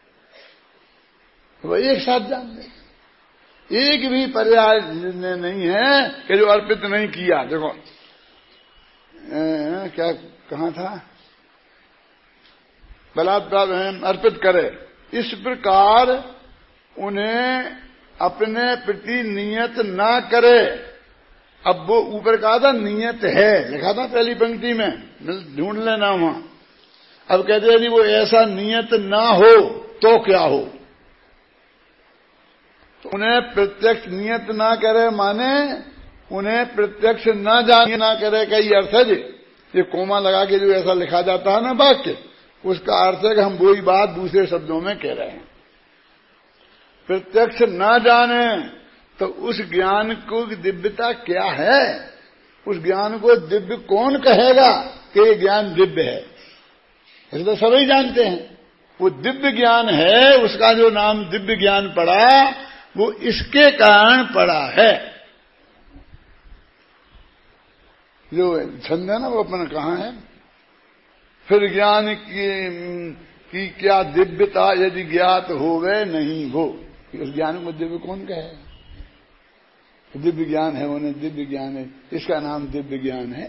Speaker 1: वो एक साथ जान ले। एक भी पर्याय नहीं है कि जो अर्पित नहीं किया। देखो ए, क्या कहा था, बलात्कार अर्पित करे, इस प्रकार उन्हें अपने प्रति नियत ना करे। अब वो ऊपर कहा था नियत है, लिखा था पहली पंक्ति में, ढूंढ लेना वहां। अब कहते हैं यदि वो ऐसा नियत ना हो तो क्या हो? तो उन्हें प्रत्यक्ष नियत ना करे, माने उन्हें प्रत्यक्ष न जाने ना करे का ये अर्थ है जी। ये कोमा लगा के जो ऐसा लिखा जाता है ना वाक्य, उसका अर्थ है कि हम वही बात दूसरे शब्दों में कह रहे हैं। प्रत्यक्ष न जाने तो उस ज्ञान को दिव्यता क्या है? उस ज्ञान को दिव्य कौन कहेगा कि ये ज्ञान दिव्य है? ऐसे तो सभी जानते हैं वो दिव्य ज्ञान है। उसका जो नाम दिव्य ज्ञान पड़ा वो इसके कारण पड़ा है। जो छंद है ना वो अपन कहाँ है, फिर ज्ञान की, की क्या दिव्यता यदि ज्ञात होवे नहीं हो। उस ज्ञान को दिव्य कौन कहे? दिव्य ज्ञान है, उन्हें दिव्य ज्ञान है, इसका नाम दिव्य ज्ञान है।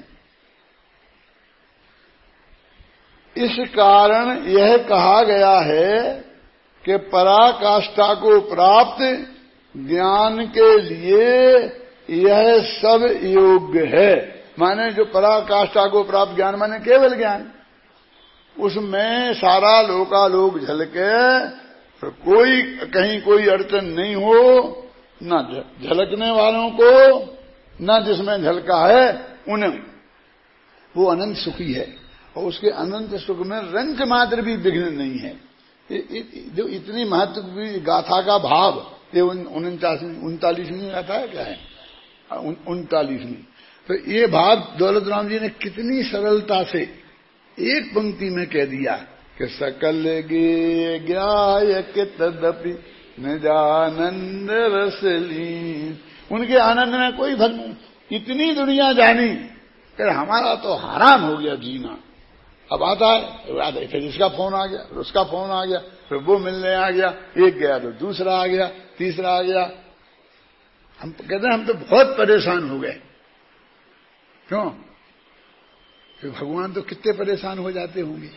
Speaker 1: इस कारण यह कहा गया है कि पराकाष्ठा को प्राप्त ज्ञान के लिए यह सब योग्य है। माने जो पराकाष्ठा को प्राप्त ज्ञान माने केवल ज्ञान, उसमें सारा लोकालोक झलके, तो कोई कहीं कोई अड़चन नहीं हो, न झलकने वालों को न जिसमें झलका है उन्हें, वो अनंत सुखी है। और उसके अनंत सुख में रंच मात्र भी विघ्न नहीं है। जो इतनी महत्वपूर्ण गाथा का भाव, ये उनचासवीं उनतालीसवीं गाथा है, क्या है उनतालीसवीं, तो ये भाव दौलत राम जी ने कितनी सरलता से एक पंक्ति में कह दिया कि सकल गे ज्ञायक तदपि निजानंद रसलीन। उनके आनंद में कोई भंग नहीं। इतनी दुनिया जानी कि हमारा तो हराम हो गया जीना। अब आता है, फिर इसका फोन आ गया, फिर उसका फोन आ गया, फिर वो मिलने आ गया, एक गया तो दूसरा आ गया, तीसरा आ गया। हम कहते हैं हम तो बहुत परेशान हो गए। क्यों? कि भगवान तो कितने परेशान हो जाते होंगे।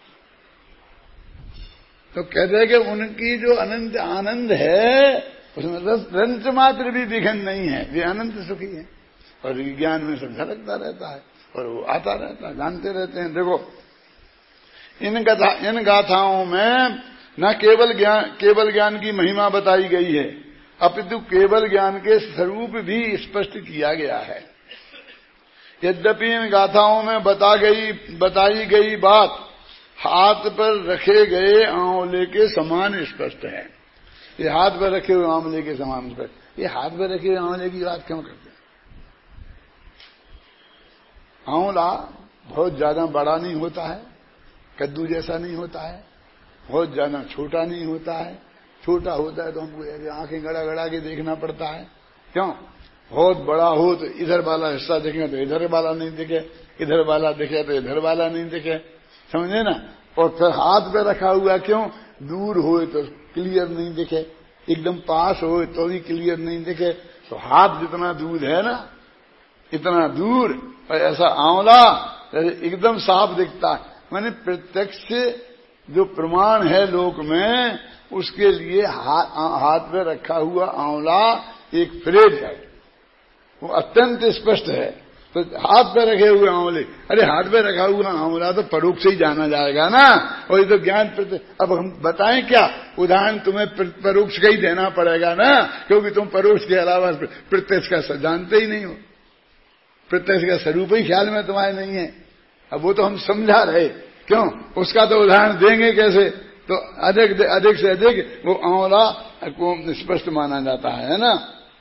Speaker 1: तो कहते हैं कि उनकी जो अनंत आनंद है उसमें रंच मात्र भी विघन नहीं है, वे अनंत सुखी है। और विज्ञान में सब झलकता रहता है और वो आता रहता है, जानते रहते हैं। देखो इन गाथा इन गाथाओं में न केवल ज्ञान केवल ज्ञान की महिमा बताई गई है, अपितु केवल ज्ञान के स्वरूप भी स्पष्ट किया गया है। यद्यपि इन गाथाओं में बता गई बताई गई बात हाथ पर रखे गए आंवले के समान स्पष्ट है। ये हाथ पर रखे हुए आंवले के समान स्पष्ट। ये हाथ पर रखे हुए आंवले की बात क्यों करते हैं? आंवला बहुत ज्यादा बड़ा नहीं होता है, कद्दू जैसा नहीं होता है, बहुत ज्यादा छोटा नहीं होता है। छोटा होता है तो हमको आंखें गड़ा गड़ा के देखना पड़ता है। क्यों? बहुत बड़ा हो तो इधर वाला हिस्सा दिखे तो इधर वाला नहीं दिखे, इधर वाला दिखे तो इधर वाला नहीं दिखे, समझे ना। और फिर हाथ पे रखा हुआ क्यों? दूर हो तो क्लियर नहीं दिखे, एकदम पास हो तो भी क्लियर नहीं दिखे। तो हाथ जितना दूर है ना, इतना दूर, और ऐसा आंवला एकदम साफ दिखता है। मैंने प्रत्यक्ष जो प्रमाण है लोक में, उसके लिए हाथ, हाथ पे रखा हुआ आंवला एक फ्रेज है, वो अत्यंत स्पष्ट है। तो हाथ पे रखे हुए आंवले, अरे हाथ पे रखा हुआ आंवला तो परोक्ष ही जाना जाएगा ना। और ये तो ज्ञान, अब हम बताएं क्या उदाहरण, तुम्हें परोक्ष का ही देना पड़ेगा ना, क्योंकि तुम परोक्ष के अलावा प्रत्यक्ष का जानते ही नहीं हो, प्रत्यक्ष का स्वरूप ही ख्याल में तुम्हारे नहीं है। अब वो तो हम समझा रहे, क्यों? उसका तो उदाहरण देंगे कैसे? तो अधिक अधिक से अधिक वो आंवला को स्पष्ट माना जाता है ना।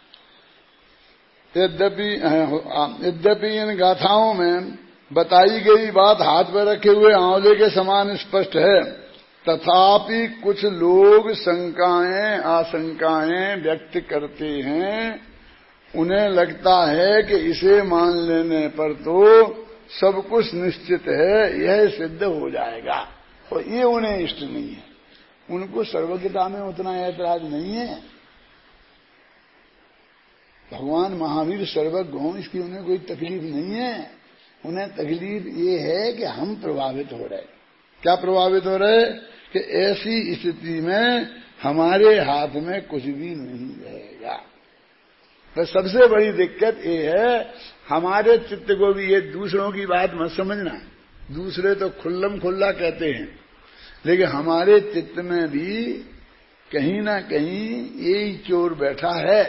Speaker 1: यद्यपि यद्यपि इन गाथाओं में बताई गई बात हाथ पर रखे हुए आंवले के समान स्पष्ट है, तथापि कुछ लोग शंकाएं आशंकाएं व्यक्त करते हैं। उन्हें लगता है कि इसे मान लेने पर तो सब कुछ निश्चित है, यह सिद्ध हो जाएगा, और ये उन्हें इष्ट नहीं है। उनको सर्वज्ञता में उतना ऐतराज नहीं है। भगवान महावीर सर्वज्ञ हों, इसकी उन्हें कोई तकलीफ नहीं है। उन्हें तकलीफ ये है कि हम प्रभावित हो रहे। क्या प्रभावित हो रहे? कि ऐसी स्थिति में हमारे हाथ में कुछ भी नहीं रहेगा। तो सबसे बड़ी दिक्कत ये है, हमारे चित्त को भी, ये दूसरों की बात मत समझना, दूसरे तो खुल्लम खुल्ला कहते हैं, लेकिन हमारे चित्त में भी कहीं ना कहीं यही चोर बैठा है।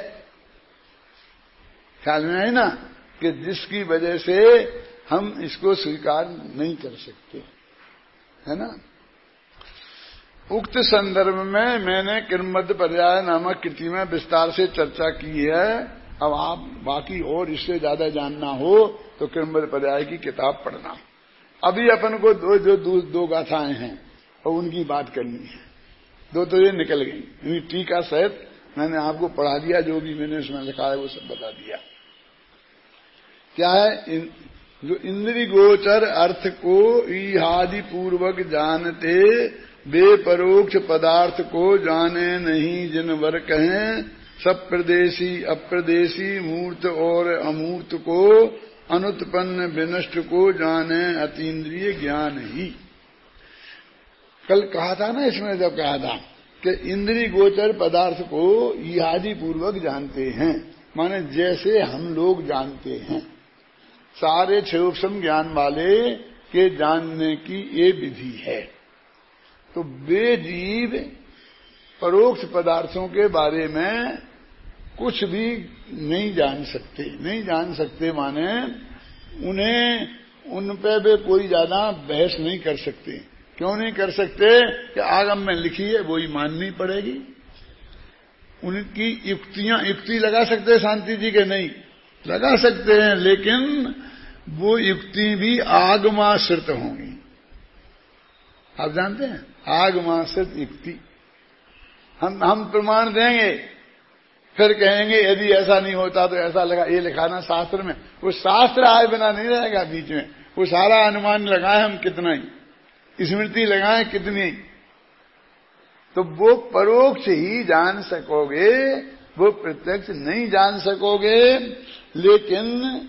Speaker 1: ख्याल में है ना, कि जिसकी वजह से हम इसको स्वीकार नहीं कर सकते, है ना। उक्त संदर्भ में मैंने किरमद पर्याय नामक कृति में विस्तार से चर्चा की है। अब आप बाकी और इससे ज्यादा जानना हो तो किरमद पर्याय की किताब पढ़ना। अभी अपन को दो जो दो, दो गाथाएं हैं और उनकी बात करनी है। दो तो ये निकल गई, टीका सहित मैंने आपको पढ़ा दिया, जो भी मैंने उसमें लिखा है वो सब बता दिया। क्या है? इन, जो इंद्रिय गोचर अर्थ को इहादि पूर्वक जानते, बेपरोक्ष पदार्थ को जाने नहीं जिन वर कहें, सब प्रदेशी अप्रदेशी मूर्त और अमूर्त को अनुत्पन्न विनष्ट को जाने अतीन्द्रिय ज्ञान ही। कल कहा था ना इसमें, जब कहा था कि इंद्रिय गोचर पदार्थ को इहादी पूर्वक जानते हैं, माने जैसे हम लोग जानते हैं। सारे क्षयोक्षम ज्ञान वाले के जानने की ये विधि है। तो वे जीव परोक्ष पदार्थों के बारे में कुछ भी नहीं जान सकते। नहीं जान सकते माने उन्हें उन पे वे कोई ज्यादा बहस नहीं कर सकते। क्यों नहीं कर सकते? कि आगम में लिखी है वो ही माननी पड़ेगी। उनकी युक्तियां युक्ति लगा सकते शांति जी के? नहीं लगा सकते हैं, लेकिन वो युक्ति भी आगमाश्रित होंगी। आप जानते हैं आगमाश्रित युक्ति। हम हम प्रमाण देंगे, फिर कहेंगे यदि ऐसा नहीं होता तो ऐसा लगा। ये लिखा ना शास्त्र में, वो शास्त्र आए बिना नहीं रहेगा बीच में। वो सारा अनुमान लगाए हम कितना ही, स्मृति लगाए कितनी, तो वो परोक्ष ही जान सकोगे, वो प्रत्यक्ष नहीं जान सकोगे। लेकिन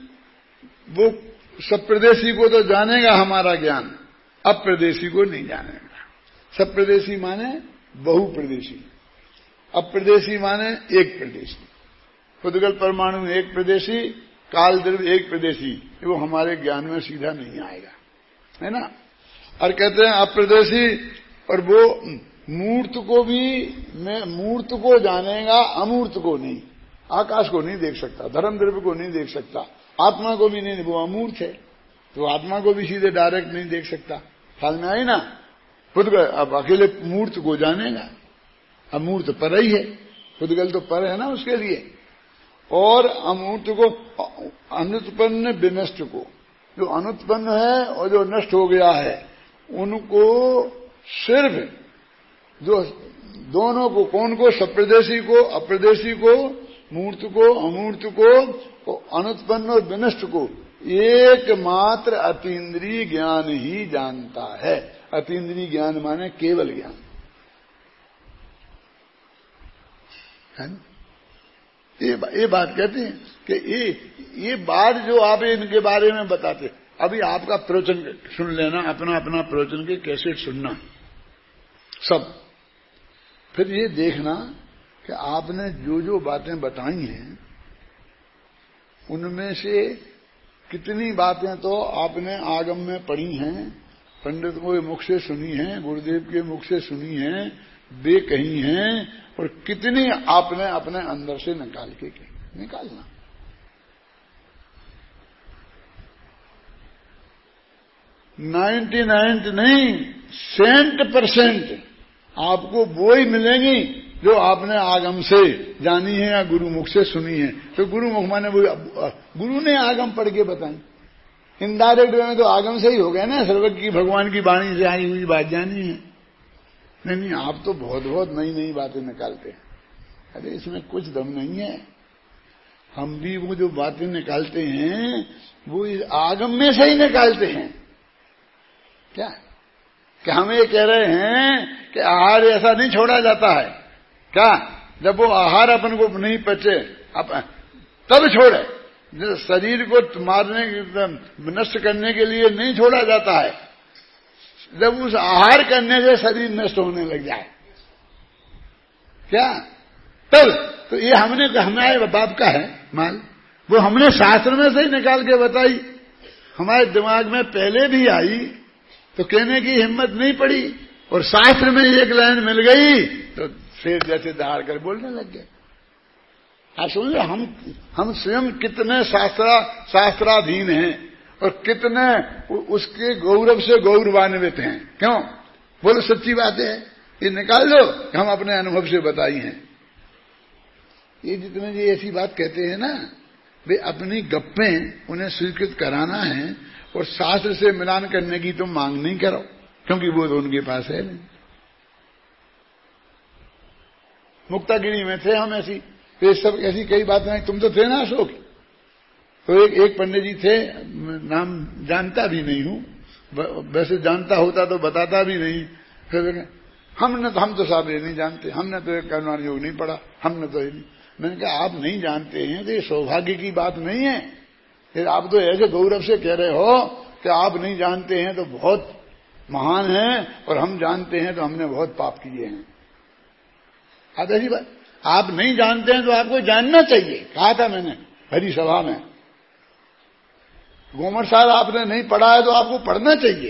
Speaker 1: वो सप्रदेशी को तो जानेगा हमारा ज्ञान, अप्रदेशी को नहीं जानेगा। सप्रदेशी माने बहुप्रदेशी, अप्रदेशी माने एक प्रदेशी। खुदगल परमाणु में एक प्रदेशी, काल द्रव्य एक प्रदेशी, वो हमारे ज्ञान में सीधा नहीं आएगा, है ना। और कहते हैं अप्रदेशी, और वो मूर्त को भी मूर्त को जानेगा, अमूर्त को नहीं। आकाश को नहीं देख सकता, धर्म द्रव्य को नहीं देख सकता, आत्मा को भी नहीं, वो अमूर्त है, तो आत्मा को भी सीधे डायरेक्ट नहीं देख सकता। ख्याल में आई ना। खुद अब अकेले मूर्त को जानेगा, अमूर्त पर ही है, खुदगल तो पर है ना उसके लिए। और अमूर्त को, अनुत्पन्न विनष्ट को, जो अनुत्पन्न है और जो नष्ट हो गया है, उनको सिर्फ जो दोनों को, कौन को? सप्रदेशी को, अप्रदेशी को, मूर्त को, अमूर्त को, अनुत्पन्न और विनष्ट को एकमात्र अतीन्द्रिय ज्ञान ही जानता है। अतीन्द्रिय ज्ञान माने केवल ज्ञान है ना। ये, ये बात कहते हैं कि ये ये बात जो आप इनके बारे में बताते, अभी आपका प्रवचन सुन लेना, अपना अपना प्रवचन के कैसेट सुनना सब, फिर ये देखना कि आपने जो जो बातें बताई हैं उनमें से कितनी बातें तो आपने आगम में पढ़ी हैं, पंडित के मुख से सुनी हैं, गुरुदेव के मुख से सुनी हैं, वे कही हैं, और कितनी आपने अपने अंदर से निकाल के कही। निकालना नाइन्टी नाइन नहीं, सेंट परसेंट आपको वो ही मिलेंगी जो आपने आगम से जानी है या गुरु मुख से सुनी है। तो गुरु मुख माने वो गुरु ने आगम पढ़ के बताई, इनडायरेक्ट में तो आगम से ही हो गया ना, सर्वज्ञ की भगवान की वाणी से आई हुई बात जानी है। नहीं नहीं, आप तो बहुत बहुत नई नई बातें निकालते हैं। अरे इसमें कुछ दम नहीं है। हम भी वो जो बातें निकालते हैं वो इस आगम में से ही निकालते हैं। क्या कि हम ये कह रहे हैं कि आहार ऐसा नहीं छोड़ा जाता है क्या? जब वो आहार अपन को नहीं पचे अब तब छोड़े, जो शरीर को मारने, नष्ट करने के लिए नहीं छोड़ा जाता है। जब उस आहार करने से शरीर नष्ट होने लग जाए क्या, तब तो ये हमने हमारे बाप का है माल, वो हमने शास्त्र में से ही निकाल के बताई। हमारे दिमाग में पहले भी आई तो कहने की हिम्मत नहीं पड़ी, और शास्त्र में एक लाइन मिल गई तो शेर जैसे दहाड़ कर बोलने लग गए। आप समझे हम हम स्वयं कितने शास्त्रा शास्त्राधीन हैं और कितने उसके गौरव से गौरवान्वित हैं। क्यों? बोलो सच्ची बात है, ये निकाल दो, हम अपने अनुभव से बताई हैं। ये जितने ये ऐसी बात कहते हैं ना, वे अपनी गप्पें उन्हें स्वीकृत कराना है, और शास्त्र से मिलान करने की तुम मांग नहीं करो, क्योंकि वो तो उनके पास है नहीं। मुक्तागिरी में थे हम, ऐसी ये सब ऐसी कई बातें, तुम तो थे ना अशोक। तो एक एक पंडित जी थे, नाम जानता भी नहीं हूं, वैसे जानता होता तो बताता भी नहीं। फिर हमने तो हम तो साहब ये नहीं जानते, हमने तो एक करुणा योग नहीं पढ़ा, हमने तो ये नहीं। मैंने कहा आप नहीं जानते हैं तो ये सौभाग्य की बात नहीं है। फिर आप तो ऐसे गौरव से कह रहे हो कि आप नहीं जानते हैं तो बहुत महान हैं, और हम जानते हैं तो हमने बहुत पाप किए हैं। आप ऐसी बात, आप नहीं जानते हैं तो आपको जानना चाहिए। कहा था मैंने हरी सभा में, गोमर साहब आपने नहीं पढ़ा है तो आपको पढ़ना चाहिए।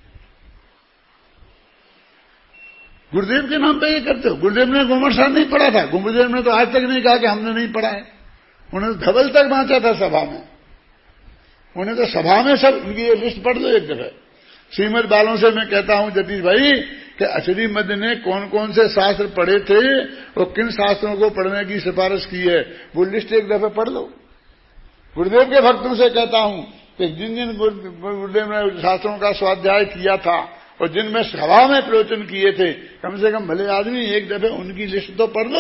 Speaker 1: गुरुदेव के नाम पे ये करते हो। गुरुदेव ने गोमर साहब नहीं पढ़ा था, गुरुदेव ने तो आज तक नहीं कहा कि हमने नहीं पढ़ा है। उन्होंने तो धवल तक बांचा था सभा में, उन्हें तो सभा में सब उनकी ये लिस्ट पढ़ लो एक दफे। श्रीमद वालों से मैं कहता हूं जतीश भाई कि श्रीमद ने कौन कौन से शास्त्र पढ़े थे और किन शास्त्रों को पढ़ने की सिफारिश की है, वो लिस्ट एक दफे पढ़ लो। गुरुदेव के भक्तों से कहता हूं कि जिन जिन गुरुदेव ने शास्त्रों का स्वाध्याय किया था और जिनमें सभा में प्रवचन किए थे, कम से कम भले आदमी एक दफे उनकी लिस्ट तो पढ़ लो।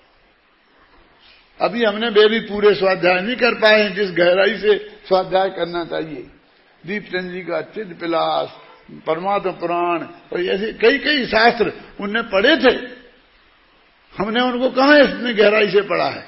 Speaker 1: अभी हमने वे भी पूरे स्वाध्याय नहीं कर पाए हैं जिस गहराई से स्वाध्याय करना चाहिए। दीपचंद जी का चिद पिलास, परमात्मा पुराण और ऐसे कई कई शास्त्र उनने पढ़े थे, हमने उनको कहां इतनी गहराई से पढ़ा है,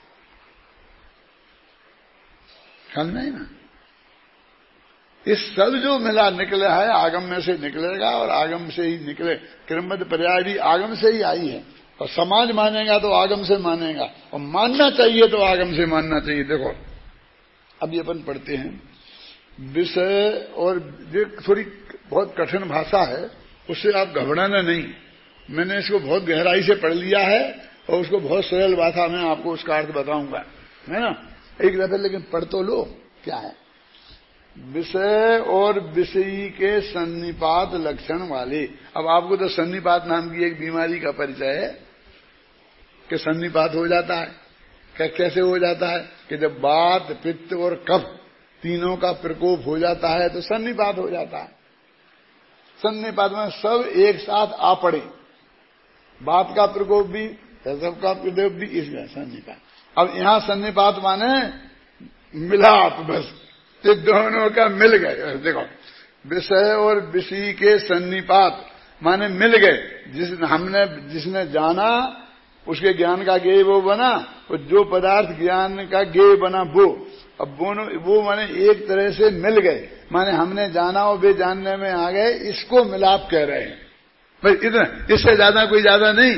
Speaker 1: ख्याल नहीं ना। इस सब जो मिला निकला है आगम में से निकलेगा और आगम से ही निकले। क्रमबद्ध पर्याय भी आगम से ही आई है और समाज मानेगा तो आगम से मानेगा और मानना चाहिए तो आगम से मानना चाहिए। देखो अभी अपन पढ़ते हैं विषय, और ये थोड़ी बहुत कठिन भाषा है, उससे आप घबराना नहीं। मैंने इसको बहुत गहराई से पढ़ लिया है और उसको बहुत सरल भाषा में आपको उसका अर्थ बताऊंगा, है ना। एक दफे लेकिन पढ़ तो लो क्या है। विषय और विषयी के सन्निपात लक्षण वाले। अब आपको तो सन्निपात नाम की एक बीमारी का परिचय है कि सन्निपात हो जाता है। क्या कैसे हो जाता है कि जब वात पित्त और कफ तीनों का प्रकोप हो जाता है तो सन्निपात हो जाता है। सन्निपात में सब एक साथ आ पड़े, वात का प्रकोप भी सब का प्रकोप भी, इसमें सन्निपात। अब यहां सन्निपात माने मिलाप, बस ये दोनों का मिल गए। देखो विषय और विषय के सन्निपात माने मिल गए। जिस हमने जिसने जाना उसके ज्ञान का ज्ञेय वो बना, और जो पदार्थ ज्ञान का ज्ञेय बना वो। अब दोनों वो माने एक तरह से मिल गए, माने हमने जाना और वे जानने में आ गए, इसको मिलाप कह रहे हैं भाई। इतना, इससे ज्यादा कोई ज्यादा नहीं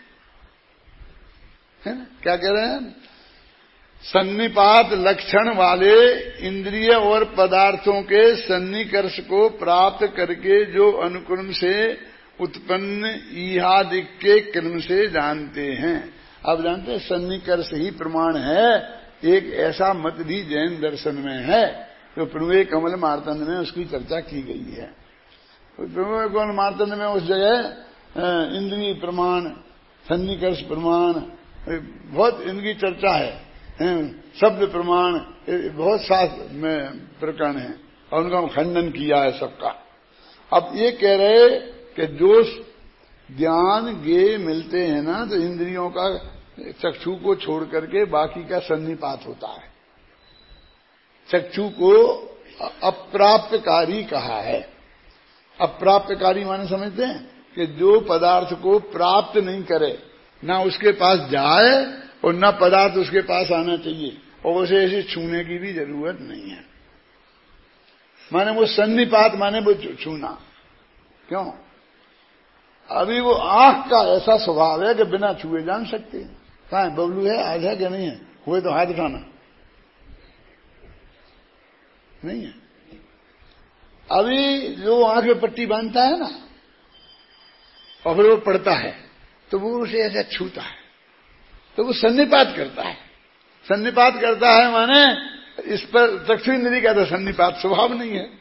Speaker 1: है ना। क्या कह रहे हैं, सन्निपात लक्षण वाले इंद्रिय और पदार्थों के सन्निकर्ष को प्राप्त करके जो अनुक्रम से उत्पन्न इहादिक के क्रम से जानते हैं। अब जानते हैं सन्निकर्ष ही प्रमाण है। एक ऐसा मत भी जैन दर्शन में है तो प्रमेय कमल मार्तंड में उसकी चर्चा की गई है। प्रमेय कमल मार्तंड में उस जगह इंद्रिय प्रमाण, सन्निकर्ष प्रमाण, बहुत इनकी चर्चा है। शब्द प्रमाण बहुत शास्त्र में प्रकरण है और उनका खंडन किया है सबका। अब ये कह रहे कि जो ज्ञान ज्ञेय मिलते हैं ना तो इंद्रियों का चक्षु को छोड़ करके बाकी का सन्निपात होता है। चक्षु को अप्राप्यकारी कहा है। अप्राप्यकारी माने समझते हैं कि जो पदार्थ को प्राप्त नहीं करे, ना उसके पास जाए और न पदार्थ उसके पास आना चाहिए, और उसे ऐसे छूने की भी जरूरत नहीं है। माने वो सन्निपात माने वो छूना। क्यों? अभी वो आंख का ऐसा स्वभाव है कि बिना छुए जान सकते हैं। कहां है बबलू, है आज है क्या नहीं है? हुए तो हाथ उठाना। नहीं है। अभी जो आंख में पट्टी बांधता है ना और फिर वो पड़ता है तो वो उसे ऐसा छूता है तो वो सन्निपात करता है। सन्निपात करता है माने इस पर चक्षु इंद्री का तो सन्निपात स्वभाव नहीं है,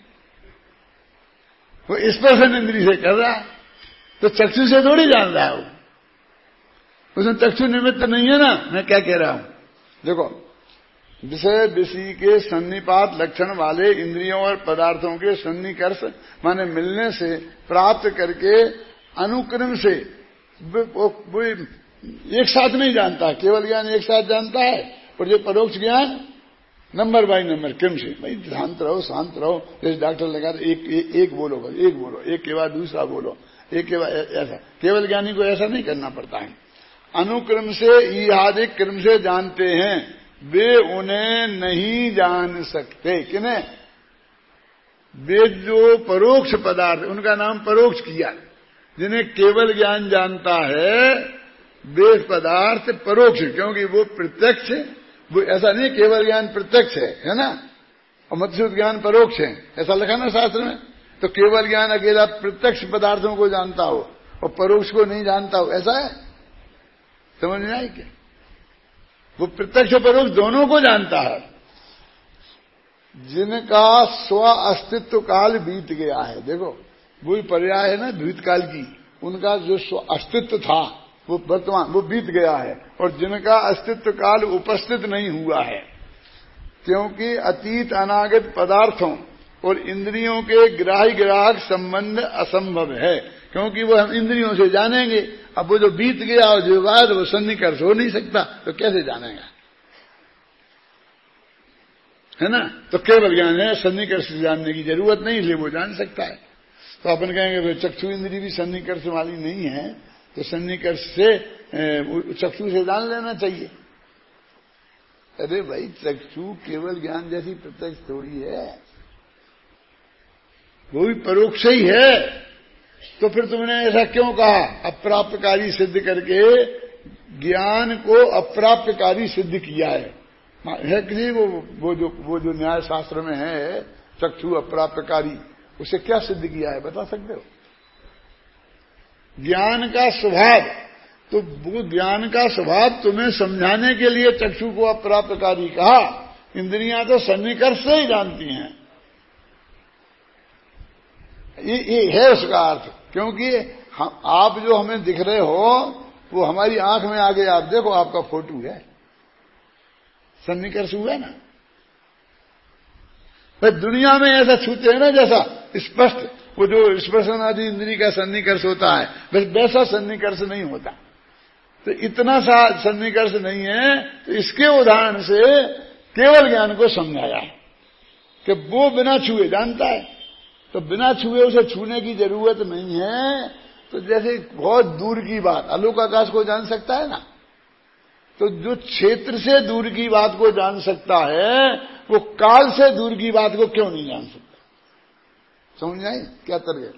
Speaker 1: वो स्पर्शन इंद्री से कर रहा है तो चक्षु से थोड़ी जान रहा है वो, उसमें चक्षु निमित्त नहीं है ना। मैं क्या कह रहा हूं देखो, विषय विषय के सन्निपात लक्षण वाले इंद्रियों और पदार्थों के सन्निकर्ष माने मिलने से प्राप्त करके अनुक्रम से वो, वो एक साथ नहीं जानता, केवल ज्ञान एक साथ जानता है। और जो परोक्ष ज्ञान नंबर बाय नंबर क्रम से, भाई शांत रहो शांत रहो, जैसे डॉक्टर लगा एक, एक एक बोलो बस, एक बोलो, एक के बाद दूसरा बोलो, एक के बाद ऐसा। केवल ज्ञानी को ऐसा नहीं करना पड़ता है। अनुक्रम से इहादिक क्रम से जानते हैं, वे उन्हें नहीं जान सकते। किन्हें? वे जो परोक्ष पदार्थ, उनका नाम परोक्ष किया, जिन्हें केवल ज्ञान जानता है वे पदार्थ परोक्ष, क्योंकि वो प्रत्यक्ष, वो ऐसा नहीं केवल ज्ञान प्रत्यक्ष है, है ना, और मधुसूत ज्ञान परोक्ष है, ऐसा लिखा ना शास्त्र में। तो केवल ज्ञान अकेला प्रत्यक्ष पदार्थों को जानता हो और परोक्ष को नहीं जानता हो, ऐसा है? समझ में आई क्या? वो प्रत्यक्ष और परोक्ष दोनों को जानता है। जिनका स्व अस्तित्व काल बीत गया है, देखो वही पर्याय है ना भूतकाल की, उनका जो स्व अस्तित्व था वो वर्तमान वो बीत गया है, और जिनका अस्तित्व काल उपस्थित नहीं हुआ है, क्योंकि अतीत अनागत पदार्थों और इंद्रियों के ग्राही ग्राहक संबंध असंभव है, क्योंकि वो हम इंद्रियों से जानेंगे। अब वो जो बीत गया और जो बाद वो सन्निकर्ष हो नहीं सकता, तो कैसे जानेगा, है ना? तो केवल ज्ञान है, सन्निकर्ष जानने की जरूरत नहीं, इसलिए वो जान सकता है। तो अपन कहेंगे भाई चक्षु इंद्री भी सन्निकर्ष वाली नहीं है, तो सन्निकर्ष से चक्षु से जान लेना चाहिए। अरे भाई चक्षु केवल ज्ञान जैसी प्रत्यक्ष थोड़ी है, वो भी परोक्ष ही है। तो फिर तुमने ऐसा क्यों कहा? अप्राप्यकारी सिद्ध करके ज्ञान को अप्राप्यकारी सिद्ध किया है, है कि नहीं? वो वो जो वो जो न्याय शास्त्र में है चक्षु अप्राप्यकारी, उसे क्या सिद्ध किया है बता सकते हो? ज्ञान का स्वभाव, तो वो ज्ञान का स्वभाव तुम्हें समझाने के लिए चक्षु को अप्राप्यकारी कहा। इंद्रियां तो सन्निकर्ष से ही जानती हैं, ये, ये है उसका अर्थ। क्योंकि हम, आप जो हमें दिख रहे हो वो हमारी आंख में आगे, आप देखो आपका फोटो है, सन्निकर्ष हुआ ना। भाई दुनिया में ऐसा छूते हैं ना जैसा स्पष्ट, वो जो स्पर्शन आदि इंद्री का सन्निकर्ष होता है, बस वैसा सन्निकर्ष नहीं होता। तो इतना सा सन्निकर्ष नहीं है, तो इसके उदाहरण से केवल ज्ञान को समझाया है कि वो बिना छुए जानता है। तो बिना छुए उसे छूने की जरूरत नहीं है। तो जैसे बहुत दूर की बात, आलोक आकाश को जान सकता है ना, तो जो क्षेत्र से दूर की बात को जान सकता है, वो काल से दूर की बात को क्यों नहीं जान सकता? समझ आई क्या तरह?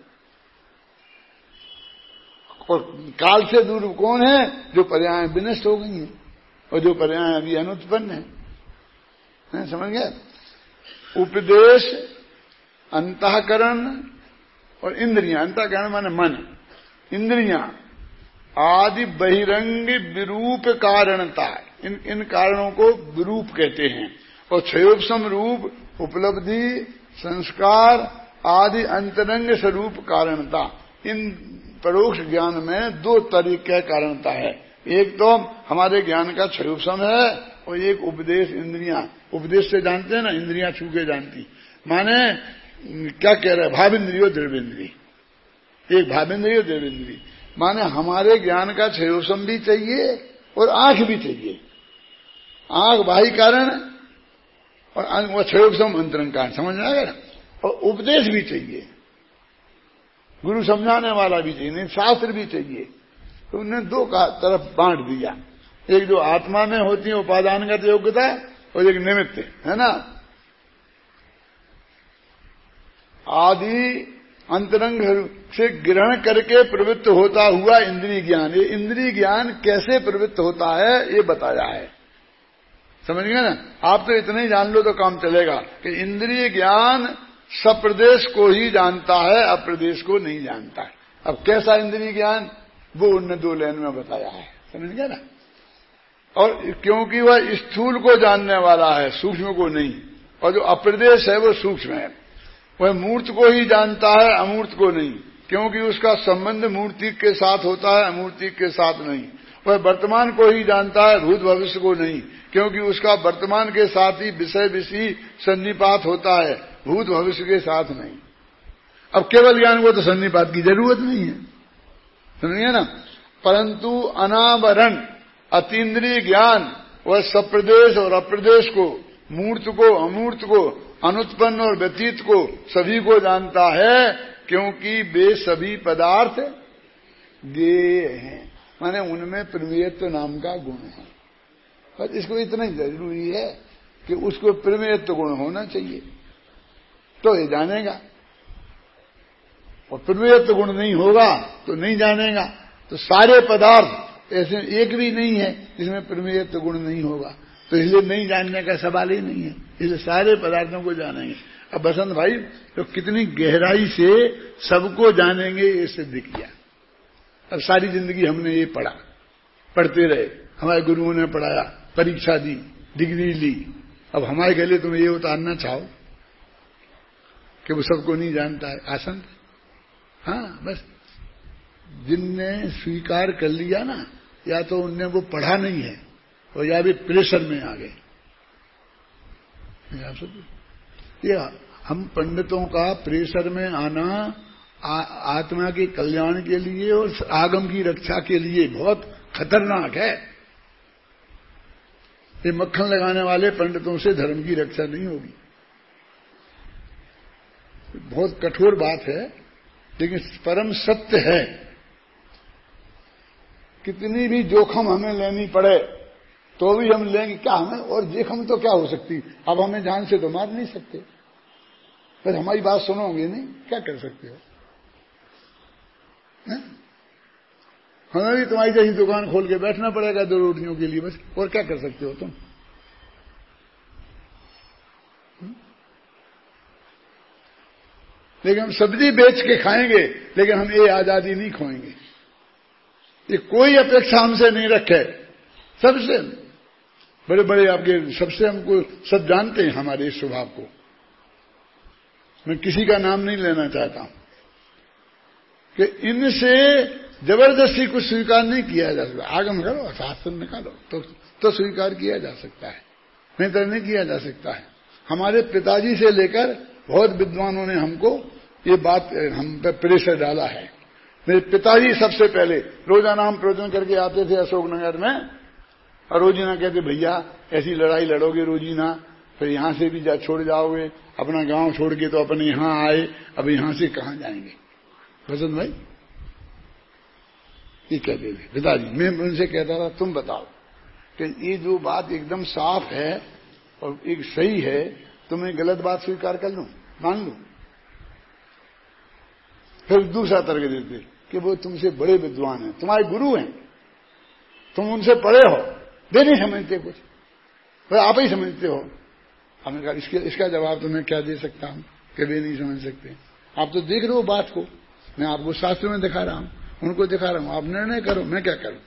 Speaker 1: और काल से दूर कौन है? जो पर्याय विनष्ट हो गई हैं और जो पर्याय अभी अनुत्पन्न है, है समझ गए? उपदेश, अंतःकरण और इंद्रियां, अंतःकरण माने मन, इंद्रियां आदि बहिरंग विरूप कारणता, इन इन कारणों को विरूप कहते हैं। और क्षयोपम रूप, उपलब्धि, संस्कार आदि अंतरंग स्वरूप कारणता, इन परोक्ष ज्ञान में दो तरीके कारणता है। एक तो हमारे ज्ञान का क्षयोपम है और एक उपदेश, इंद्रियां उपदेश से जानते हैं ना, इंद्रियां छू के जानती। माने क्या कह रहे हैं? भावेंद्रियो द्रव्येंद्री, एक भावेंद्रियो द्रव्येंद्री, माने हमारे ज्ञान का क्षयोपम भी चाहिए और आंख भी चाहिए। आंख बाह्य कारण और क्षयोपम अंतरंग कारण, समझ में आएगा ना? और उपदेश भी चाहिए, गुरु समझाने वाला भी चाहिए, नहीं शास्त्र भी चाहिए। तो उन्होंने दो का तरफ बांट दिया, एक जो आत्मा में होती है उपादानगत योग्यता और एक निमित्त, है ना। आदि अंतरंग से ग्रहण करके प्रवृत्त होता हुआ इंद्रिय ज्ञान, ये इंद्रिय ज्ञान कैसे प्रवृत्त होता है ये बताया है। समझ गए ना? आप तो इतना ही जान लो तो काम चलेगा कि इंद्रिय ज्ञान सप्रदेश को ही जानता है, अप्रदेश को नहीं जानता है। अब कैसा इंद्रिय ज्ञान, वो उनने दो लाइन में बताया है, समझ गए ना। और क्योंकि वह स्थूल को जानने वाला है, सूक्ष्म को नहीं, और जो अप्रदेश है वो सूक्ष्म है। वह मूर्त को ही जानता है, अमूर्त को नहीं, क्योंकि उसका संबंध मूर्ति के साथ होता है, अमूर्ति के साथ नहीं। वह वर्तमान को ही जानता है, भूत भविष्य को नहीं, क्योंकि उसका वर्तमान के साथ ही विषय विषय सन्निपात होता है, भूत भविष्य के साथ नहीं। अब केवल ज्ञान को तो सन्निपात की जरूरत नहीं है, समझिए ना। परंतु अनावरण अतीन्द्रिय ज्ञान वह सप्रदेश और अप्रदेश को, मूर्त को, अमूर्त को, अनुत्पन्न और व्यतीत को, सभी को जानता है, क्योंकि वे सभी पदार्थ ज्ञेय हैं, माने उनमें प्रमेयत्व नाम का गुण है। बस इसको इतना ही जरूरी है कि उसको प्रमेयत्व गुण होना चाहिए तो ये जानेगा, और प्रमेयत्व गुण नहीं होगा तो नहीं जानेगा। तो सारे पदार्थ ऐसे एक भी नहीं है जिसमें प्रमेयत्व गुण नहीं होगा। तो इसलिए नहीं जानने का सवाल ही नहीं है, इसलिए सारे पदार्थों को जानेंगे। अब बसंत भाई तो कितनी गहराई से सबको जानेंगे ये सिद्ध किया। अब सारी जिंदगी हमने ये पढ़ा, पढ़ते रहे, हमारे गुरुओं ने पढ़ाया, परीक्षा दी, डिग्री ली। अब हमारे गले तुम ये उतारना चाहो कि वो सबको नहीं जानता है, आसन। हाँ, बस जिनने स्वीकार कर लिया ना, या तो उनने वो पढ़ा नहीं है और या भी प्रेशर में आ गए। ये हम पंडितों का प्रेशर में आना आ, आत्मा के कल्याण के लिए और आगम की रक्षा के लिए बहुत खतरनाक है। ये मक्खन लगाने वाले पंडितों से धर्म की रक्षा नहीं होगी। बहुत कठोर बात है, लेकिन परम सत्य है। कितनी भी जोखम हमें लेनी पड़े तो भी हम लेंगे। क्या हमें और जोखम तो क्या हो सकती, अब हमें जान से तो मार नहीं सकते, फिर हमारी बात सुनोगे नहीं, क्या कर सकते हो? है? हमें भी तुम्हारी जैसी दुकान खोल के बैठना पड़ेगा दो रोटियों के लिए, बस। और क्या कर सकते हो तुम? लेकिन हम सब्जी बेच के खाएंगे, लेकिन हम ये आजादी नहीं खोएंगे। ये कोई अपेक्षा हमसे नहीं रखे। सबसे बड़े बड़े आपके सबसे हमको सब जानते हैं हमारे इस स्वभाव को। मैं किसी का नाम नहीं लेना चाहता हूं कि इनसे जबरदस्ती कुछ स्वीकार नहीं किया जा सकता। आगम करो, शास्त्र निकालो तो तो स्वीकार किया जा सकता है, नहीं तो नहीं किया जा सकता है। हमारे पिताजी से लेकर बहुत विद्वानों ने हमको ये बात हम पे प्रेशर डाला है। मेरे पिताजी सबसे पहले रोजाना हम प्रवचन करके आते थे अशोकनगर में, और रोजीना कहते भैया ऐसी लड़ाई लड़ोगे रोजीना, फिर यहां से भी जा छोड़ जाओगे, अपना गांव छोड़ के तो अपने यहां आए, अब यहां से कहां जाएंगे? बसंत भाई ये कहते थे पिताजी। मैं उनसे कहता था तुम बताओ कि ये जो बात एकदम साफ है और एक सही है, तुम्हें गलत बात स्वीकार कर लूं, मान लूं? फिर दूसरा तर्क देते कि वो तुमसे बड़े विद्वान हैं, तुम्हारे गुरु हैं, तुम उनसे पढ़े हो, वे नहीं समझते कुछ, वे आप ही समझते हो। हमने कहा इसके इसका जवाब तो मैं क्या दे सकता हूं कि वे नहीं समझ सकते। आप तो देख रहे हो बात को, मैं आपको शास्त्र में दिखा रहा हूं, उनको दिखा रहा हूं, आप निर्णय करो, मैं क्या करूं?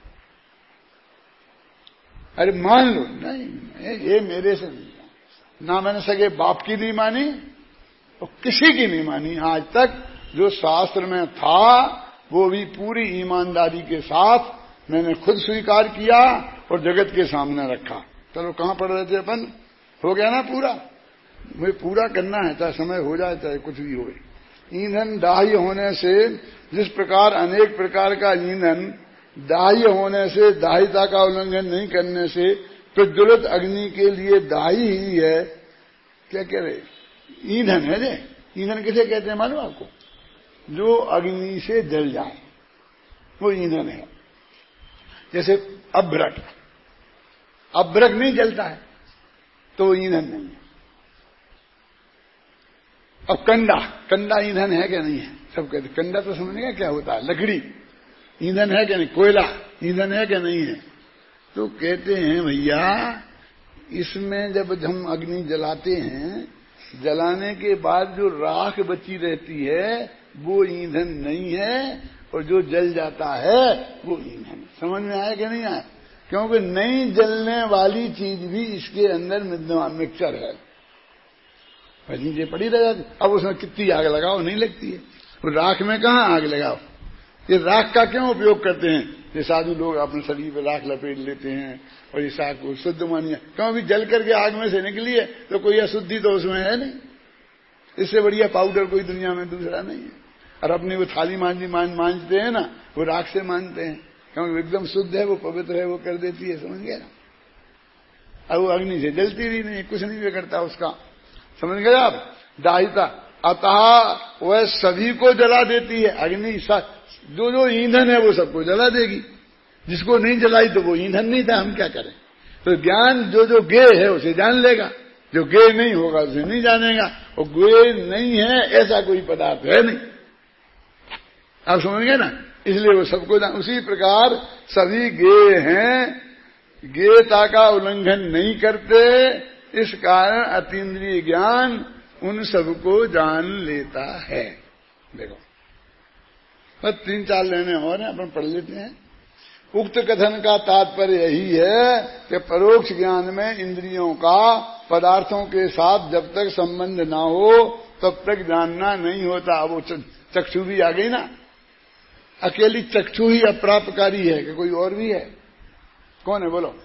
Speaker 1: अरे मान लो, नहीं ये मेरे से नहीं, ना मैंने सगे बाप की नहीं मानी और किसी की नहीं मानी आज तक। जो शास्त्र में था वो भी पूरी ईमानदारी के साथ मैंने खुद स्वीकार किया और जगत के सामने रखा। चलो कहां पढ़ रहे थे अपन? हो गया ना पूरा? मुझे पूरा करना है, चाहे समय हो जाए चाहे कुछ भी हो। ईंधन दाह्य होने से, जिस प्रकार अनेक प्रकार का ईंधन दाह्य होने से, दाह्यता का उल्लंघन नहीं करने से प्रज्वलित अग्नि के लिए दाही ही है। क्या कह रहे? ईंधन है जे। ईंधन किसे कहते हैं मालूम आपको? जो अग्नि से जल जाए वो ईंधन है। जैसे अभ्रक, अभ्रक नहीं जलता है तो वो ईंधन नहीं है। अब कंडा, कंडा ईंधन है क्या नहीं है? सब कहते कंडा तो समझने का क्या होता है? लकड़ी ईंधन है क्या नहीं? कोयला ईंधन है क्या नहीं है? तो कहते हैं भैया इसमें जब हम अग्नि जलाते हैं, जलाने के बाद जो राख बची रहती है वो ईंधन नहीं है, और जो जल जाता है वो ईंधन। समझ में आया कि नहीं आया? क्योंकि नहीं जलने वाली चीज भी इसके अंदर मिक्सचर है, नीचे पड़ी रह जाती। अब उसमें कितनी आग लगाओ नहीं लगती है। वो राख में कहां आग लगाओ? ये राख का क्यों उपयोग करते हैं? ये साधु लोग अपने शरीर पर राख लपेट लेते हैं और ये साग को शुद्ध मानिए। क्यों? भी जल करके आग में से निकली है तो कोई अशुद्धि तो उसमें है नहीं। इससे बढ़िया पाउडर कोई दुनिया में दूसरा नहीं है। और अपनी वो थाली मांझी मांझते हैं ना, वो राख से मांझते हैं, क्योंकि एकदम शुद्ध है, वो पवित्र है, वो कर देती है। समझ गया ना? अब वो अग्नि से जलती भी नहीं, कुछ नहीं बिगड़ता उसका। समझ गए आप? दाहिता अतः वह सभी को जला देती है अग्नि। जो जो ईंधन है वो सबको जला देगी। जिसको नहीं जलाई तो वो ईंधन नहीं था, हम क्या करें? तो ज्ञान जो जो गे है उसे जान लेगा, जो गे नहीं होगा उसे नहीं जानेगा। और गे नहीं है ऐसा कोई पदार्थ है नहीं। आप समझ गए ना? इसलिए वो सबको जान। उसी प्रकार सभी गेय हैं, गेयता का उल्लंघन नहीं करते, इस कारण अतीन्द्रिय ज्ञान उन सबको जान लेता है। देखो बस तीन चार लेने और हैं, अपन पढ़ लेते हैं। उक्त कथन का तात्पर्य यही है कि परोक्ष ज्ञान में इंद्रियों का पदार्थों के साथ जब तक संबंध ना हो तब तक जानना नहीं होता। अब वो चक्षु भी आ गई ना, अकेली चक्षु ही अप्राप्तकारी है कि कोई और भी है? कौन है बोलो?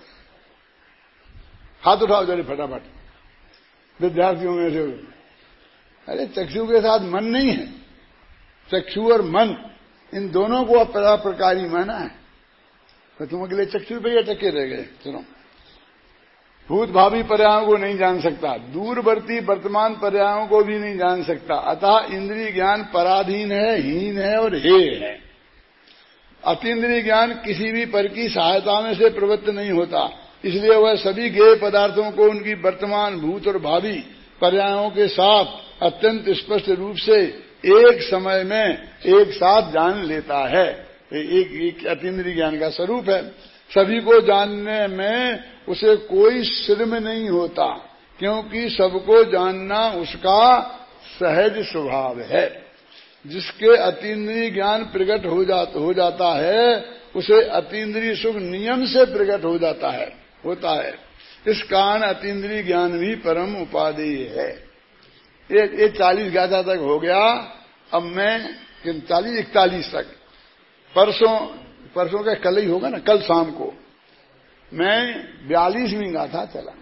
Speaker 1: हाथ उठाओ जरा फटाफट विद्यार्थियों में से। अरे चक्षु के साथ मन नहीं है, चक्षु और मन इन दोनों को अप्राप्तकारी माना है। तो तुम अगले चक्षु पे अटके रह गए। सुनो, भूत भावी पर्यायों को नहीं जान सकता, दूरवर्ती वर्तमान पर्यायों को भी नहीं जान सकता। अतः इंद्रिय ज्ञान पराधीन है, हीन है और हेय है। अतीन्द्रिय ज्ञान किसी भी पर की सहायता में से प्रवृत्त नहीं होता, इसलिए वह सभी गेय पदार्थों को उनकी वर्तमान, भूत और भावी पर्यायों के साथ अत्यंत स्पष्ट रूप से एक समय में एक साथ जान लेता है। एक, एक अतीन्द्रिय ज्ञान का स्वरूप है। सभी को जानने में उसे कोई श्रम नहीं होता, क्योंकि सबको जानना उसका सहज स्वभाव है। जिसके अतीन्द्रिय ज्ञान प्रकट हो, जा, हो जाता है उसे अतीन्द्रिय सुख नियम से प्रकट हो जाता है होता है। इस कारण अतीन्द्रिय ज्ञान भी परम उपादेय है। ये चालीस गाथा तक हो गया। अब मैं चालीस इकतालीस तक, परसों परसों का कल ही होगा ना, कल शाम को मैं बयालीसवीं गाथा चला।